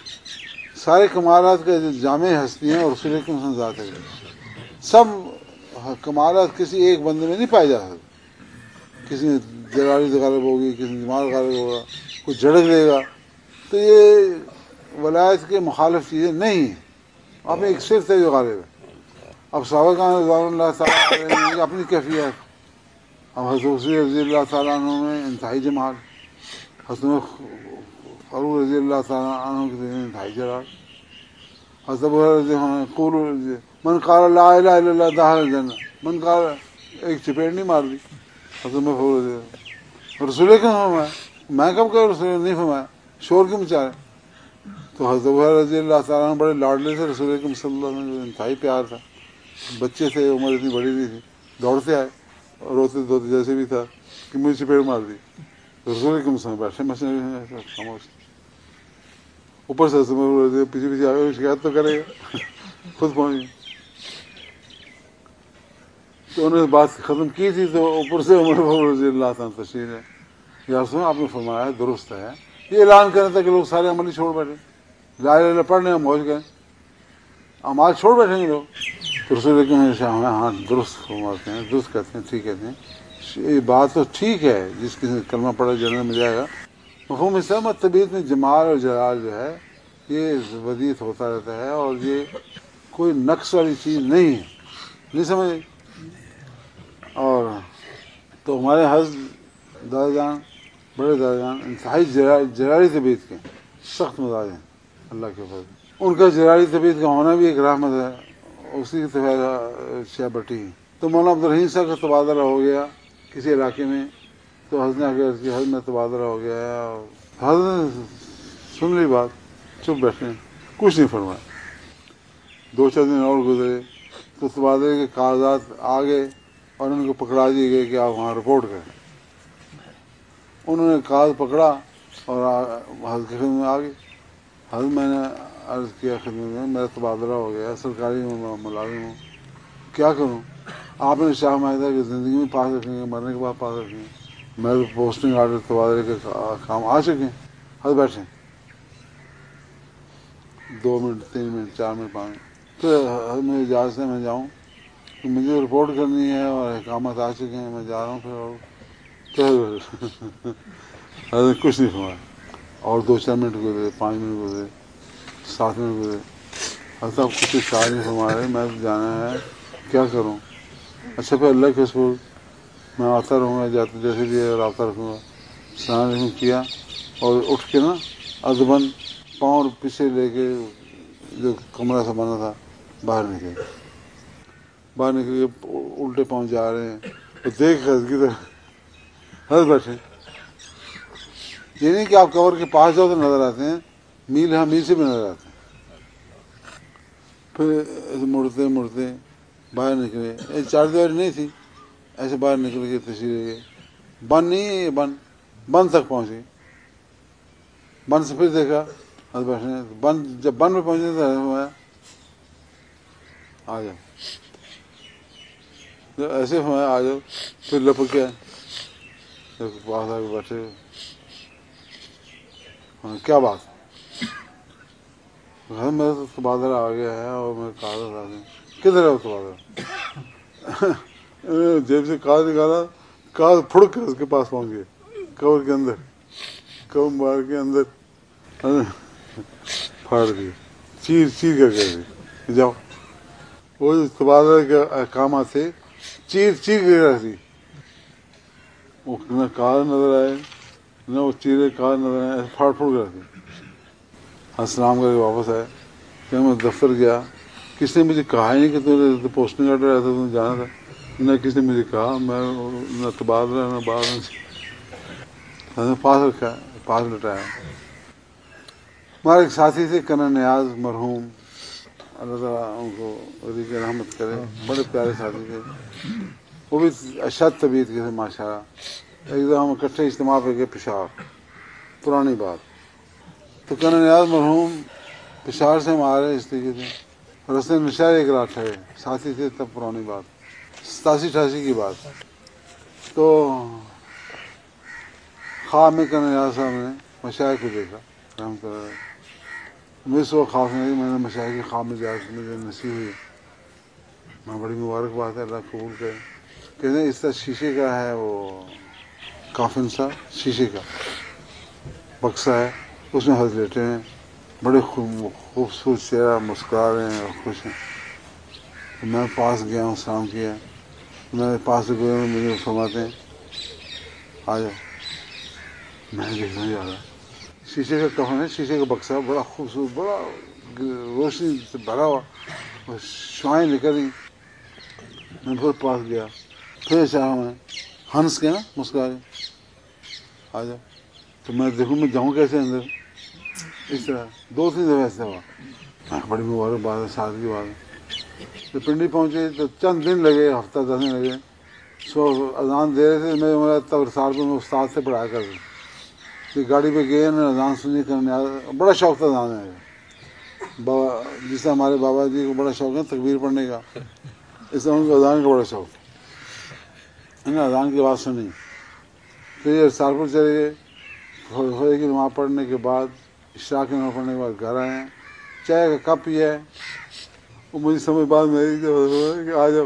سارے کمالات کا جو جامع ہستی ہیں اور رسول اکرم ذات ہے، سب کمالات کسی ایک بندے میں نہیں پائے جا سکتے. کسی میں جلالی غالب ہوگی, کسی میں دماغ غالب ہوگا, کوئی جھڑک دے گا. تو یہ ولایت کے مخالف چیزیں نہیں ہیں. آپ ایک صرف ہے جو غالب ہے. اب صحابہ رضوان اللہ تعالیٰ علیہ کی اپنی کیفیت. اب حضرت علی رضی اللہ تعالیٰ عنہ میں انتہائی جمال, حضرت فاروق رضی اللہ تعالیٰ عنہ کے انتہائی جلال, حضرت ابو ہریرہ رضی اللہ عنہ قول من قال لا الہ الا اللہ دخل الجنہ, من قال ایک چپیڑ نہیں مار دی. حضرت فاروق رضی اللہ, رسول کیوں میں کب کہ رسول نہیں فرمایا, شور کیوں مچا رہے. تو حضرت ابو ہریرہ رضی اللہ تعالیٰ عنہ بڑے لاڈلے تھے رسول اکرم صلی اللہ علیہ وسلم, انتہائی پیار تھا. بچے تھے, عمر اتنی بڑی نہیں تھی, دوڑتے آئے اور روتے دھوتے جیسے بھی تھا کہ مجھے چپیڑ مار دی. رسول اکرم صلی اللہ علیہ وسلم بیٹھے خاموش, اوپر سے پیچھے پیچھے آگے شکایت تو کرے گا, خود پہنچ گئے. تو انہوں نے بات ختم کی تھی تو اوپر سے عمر فاروق رضی اللہ تعالیٰ تشریف ہے, یا سنو آپ نے فرمایا درست ہے. یہ اعلان کرنا تھا کہ لوگ سارے عمل ہی چھوڑ بیٹھے, لا الہ الا اللہ پڑھنے میں پہنچ گئے, اعمال چھوڑ بیٹھیں گے لوگ. تو رسول اکرم ہاں درست فرماتے ہیں, درست کہتے ہیں, ٹھیک کہتے ہیں. یہ بات تو ٹھیک ہے, جس کی کلمہ پڑھا جنت میں جائے گا. مفہوم اسلام طبیعت میں جمال اور جلال جو ہے یہ ودیت ہوتا رہتا ہے, اور یہ کوئی نقص والی چیز نہیں ہے, نہیں سمجھے. اور تو ہمارے حضرت دادا جان, بڑے دادا جان انتہائی جلالی طبیعت کے سخت مزاج ہیں اللہ کے فضل. ان کا جلالی طبیعت کا ہونا بھی ایک رحمت ہے, اسی کی شہ بٹی. تو مولانا عبدالرحیم صاحب کا تبادلہ ہو گیا کسی علاقے میں, تو حضرت نے آ کے حضرت میں تبادلہ ہو گیا ہے. حضرت نے سن لی بات, چپ بیٹھے, کچھ نہیں فرمایا. 2-4 دن اور گزرے تو تبادلے کے کاغذات آ گئے اور ان کو پکڑا دیے گئے کہ آپ وہاں رپورٹ کریں. انہوں نے کاغذ پکڑا اور حضرت کی خدمت میں آ گئی. حضرت میں نے عرض کیا خدمت میں, میرا تبادلہ ہو گیا, سرکاری ملازم ہوں, کیا کروں. آپ نے شاہ معاہدہ کہ زندگی میں پاس رکھیں گے, مرنے کے بعد پاس رکھیں گے. میرے پوسٹنگ آرڈر تبادلے کے کام آ چکے ہیں. حضرت بیٹھے 2 منٹ 3 منٹ 4 منٹ 5 منٹ, پھر حضرت مجھے اجازت ہے میں جاؤں, مجھے رپورٹ کرنی ہے اور احکامات آ چکے ہیں, میں جا رہا ہوں. پھر حضرت کچھ نہیں فرمایا. اور 2-4 منٹ گزرے, 5 منٹ گزرے, 7 منٹ گزرے. حضرت آپ کچھ اشارہ نہیں فرما رہے, میں جانا ہے, کیا کروں. اچھا پھر اللہ کے رسول میں آتا رہوں گا, جاتے جیسے بھی رابطہ رکھوں گا. السلام علیکم کیا اور اٹھ کے نا ادباً پاؤں پیچھے لے کے جو کمرہ سا بنا تھا باہر نکلے. باہر نکل کے الٹے پاؤں جا رہے ہیں, تو دیکھ کر کی طرح حضرت بیٹھے. یہ نہیں کہ آپ کور کے پاس جاؤ تو نظر آتے ہیں, میل سے بھی نظر آتے ہیں. پھر ایسے مڑتے مڑتے باہر نکلے, 4 دیواری نہیں تھی, ایسے باہر نکل کے تشریف گئے. بند نہیں ہے یہ, بند تک پہنچے. بند سے پھر دیکھا حضرت بیٹھے, بند جب بند میں پہنچے تو آ جاؤ, جب ایسے فرمایا آ جاؤ. پھر لپک کے پاس آ کے بیٹھے, کیا بات ہے, میرا تو تبادلہ آ گیا ہے اور میں کاغذ آ گئے. کدھر ہے وہ تبادلہ؟ جیب سے کاغذ نکالا, کاغذ پھڑک کر اس کے پاس پہنچ گئے, کور کے اندر, کور مار کے اندر پھاڑ دیے, چیر کر کے جاؤ. وہ جو تبادلہ کے احکامات تھے چیر کے رکھ دی. وہ نہ کاغذ نظر آئے نہ وہ چیرے کاغذ نظر آئے, ایسے پھاڑ پھوڑ کے رکھ دی. السلام کر کے واپس آئے. کہ میں دفتر گیا, کس نے مجھے کہا ہی نہیں کہ تو پوسٹنگ آرڈر ایسا تم جانا تھا, نہ کس نے مجھے کہا, میں نہ تبادلہ نہ باہر پاس رکھا, پاس لٹایا. ہمارے ایک ساتھی تھے کنن نیاز مرحوم, اللہ تعالیٰ ان کو عزیز رحمت کرے, بڑے پیارے ساتھی تھے. وہ بھی اشد طبیعت کے تھے ماشاء اللہ. ایک دم ہم اکٹھے اجتماع پہ گئے پشاور, پرانی بات. تو کنن نیاز مرحوم پشاور سے ہم آ رہے اس طریقے سے, رستے نشار ایک رات ٹھہرے, ساتھی تھے تب, پرانی بات 87-88 کی بات. تو خواب میں کنن نیاز صاحب نے مشائخ کو دیکھا رحمۃ اللہ علیہ. مجھے اس وقت خواب نہیں, میں نے مشائخ کے خواب میں جا کے مجھے نصیب ہوئی, بڑی مبارک بات ہے، اللہ قبول کرے. کہتے ہیں اس طرح شیشے کا ہے وہ کافن سا، شیشے کا بکسا ہے، اس میں حضرت لیٹے ہیں، بڑے خوبصورت چہرہ، مسکرا رہے ہیں اور خوش ہیں. میں پاس گیا ہوں، سلام کیا. میں پاس گئے ہوں، مجھے فرماتے ہیں آ جاؤ. میں دیکھنا جا رہا، شیشے کا کفن ہے، شیشے کا بکسا، بڑا خوبصورت، بڑا روشنی سے بھرا ہوا، شعائیں نکل رہی. میں پھر پاس گیا، پھر چاہا میں ہنس کے نا مسکرا رہے آ جاؤ. تو میں دیکھوں میں جاؤں کیسے اندر. اس طرح 2-3 دفعہ ایسا ہوا. بڑی مبارک بات ہے، ساتھ کی بات ہے. تو پنڈی پہنچے تو چند دن لگے، ہفتہ 10 دن لگے. اذان دے رہے تھے، میں تب سالپور میں استاد سے پڑھایا کرتا تھا. کہ گاڑی پہ گئے نا، اذان سنی کرنے، بڑا شوق تھا اذان ہے. بابا جس سے ہمارے بابا جی کو بڑا شوق ہے تکبیر پڑھنے کا، اس طرح ان کو اذان کا بڑا شوق تھا. انہوں نے اذان کی آواز سنی، پھر یہ سالپور چلے گئے. فجر کی نماز پڑھنے کے بعد، عشاء کی نماز پڑھنے کے بعد گھر آئے ہیں، چائے کا کپ پیا ہے. وہ مجھے سمجھ بعد میں کہ آ جاؤ،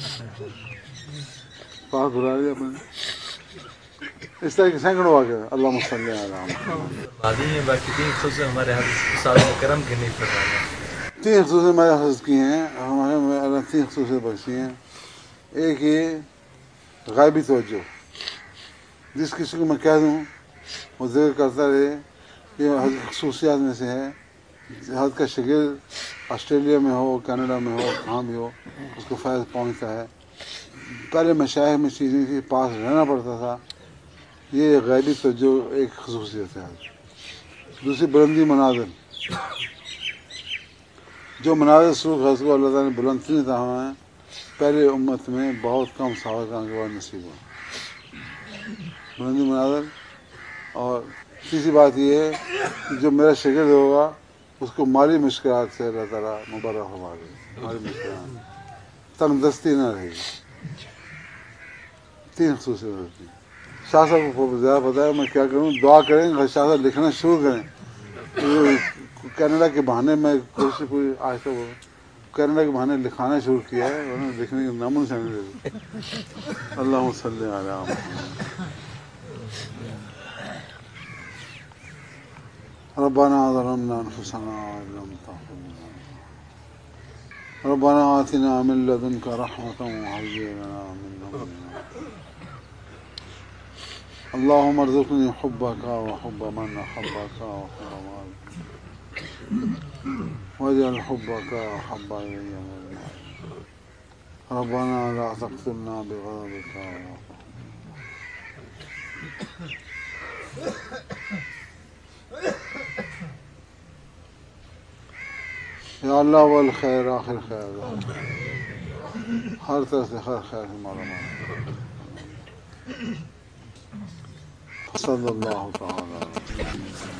پاس بلا لیا اپنے. اس طرح کے سینکڑوں واقع. اللہم صلی علی محمد. باقی 3 خصوص ہمارے استاد کرم کے نہیں فرمایا. 3 خصوصیں میں حفظ کی ہیں، ہمارے 3 خصوصیں بخشی ہیں. ایک یہ غائبی توجہ، جس کسی کو میں کہہ دوں وہ ذکر کرتا رہے، یہ خصوصیات میں سے ہے. حضرت کا شاگرد آسٹریلیا میں ہو، کینیڈا میں ہو، کہاں بھی ہو، اس کو فیض پہنچتا ہے. پہلے مشائخ میں چیزیں تھی، پاس رہنا پڑتا تھا. یہ غیبی توجہ ایک خصوصیت ہے. دوسری بلندی مناظر، جو مناظر سلوک حضرت کو اللہ تعالیٰ نے بلند نہیں تھا ہیں، پہلے امت میں بہت کم صحابہ کے بعد نصیب ہوا بلندی مناظر. اور تیسری بات یہ ہے کہ جو میرا شاگرد ہوگا اس کو مالی مشکلات سے اللہ تعالیٰ مبرہ فرما دے. مالی مشکلات، تنگ دستی نہ رہے گی. 3 خصوصیت ہوتی ہیں. شاہ صاحب کو زیادہ پتا ہے، میں کیا کروں. دعا کریں، شاہ صاحب لکھنا شروع کریں. کینیڈا کے بہانے میں کوئی آج تک کینیڈا کے بہانے لکھانا شروع کیا ہے، انہوں نے لکھنے کے نامن سے نہیں دے. اللہم صلی علی محمد. ربنا ظلمنا انفسنا وان لم تغفر لنا ربنا آتنا من لدنك رحمة وهيئ لنا من امرنا. اللهم ارزقني حبك وحب من احبك وحب مالك واجعل حبك احب الي من المال. ربنا لا تقتلنا بغضبك یا اللہ. والخیر آخر خیر، ہر طرح سے ہر خیر سے مالا مال. صلی اللہ تعالی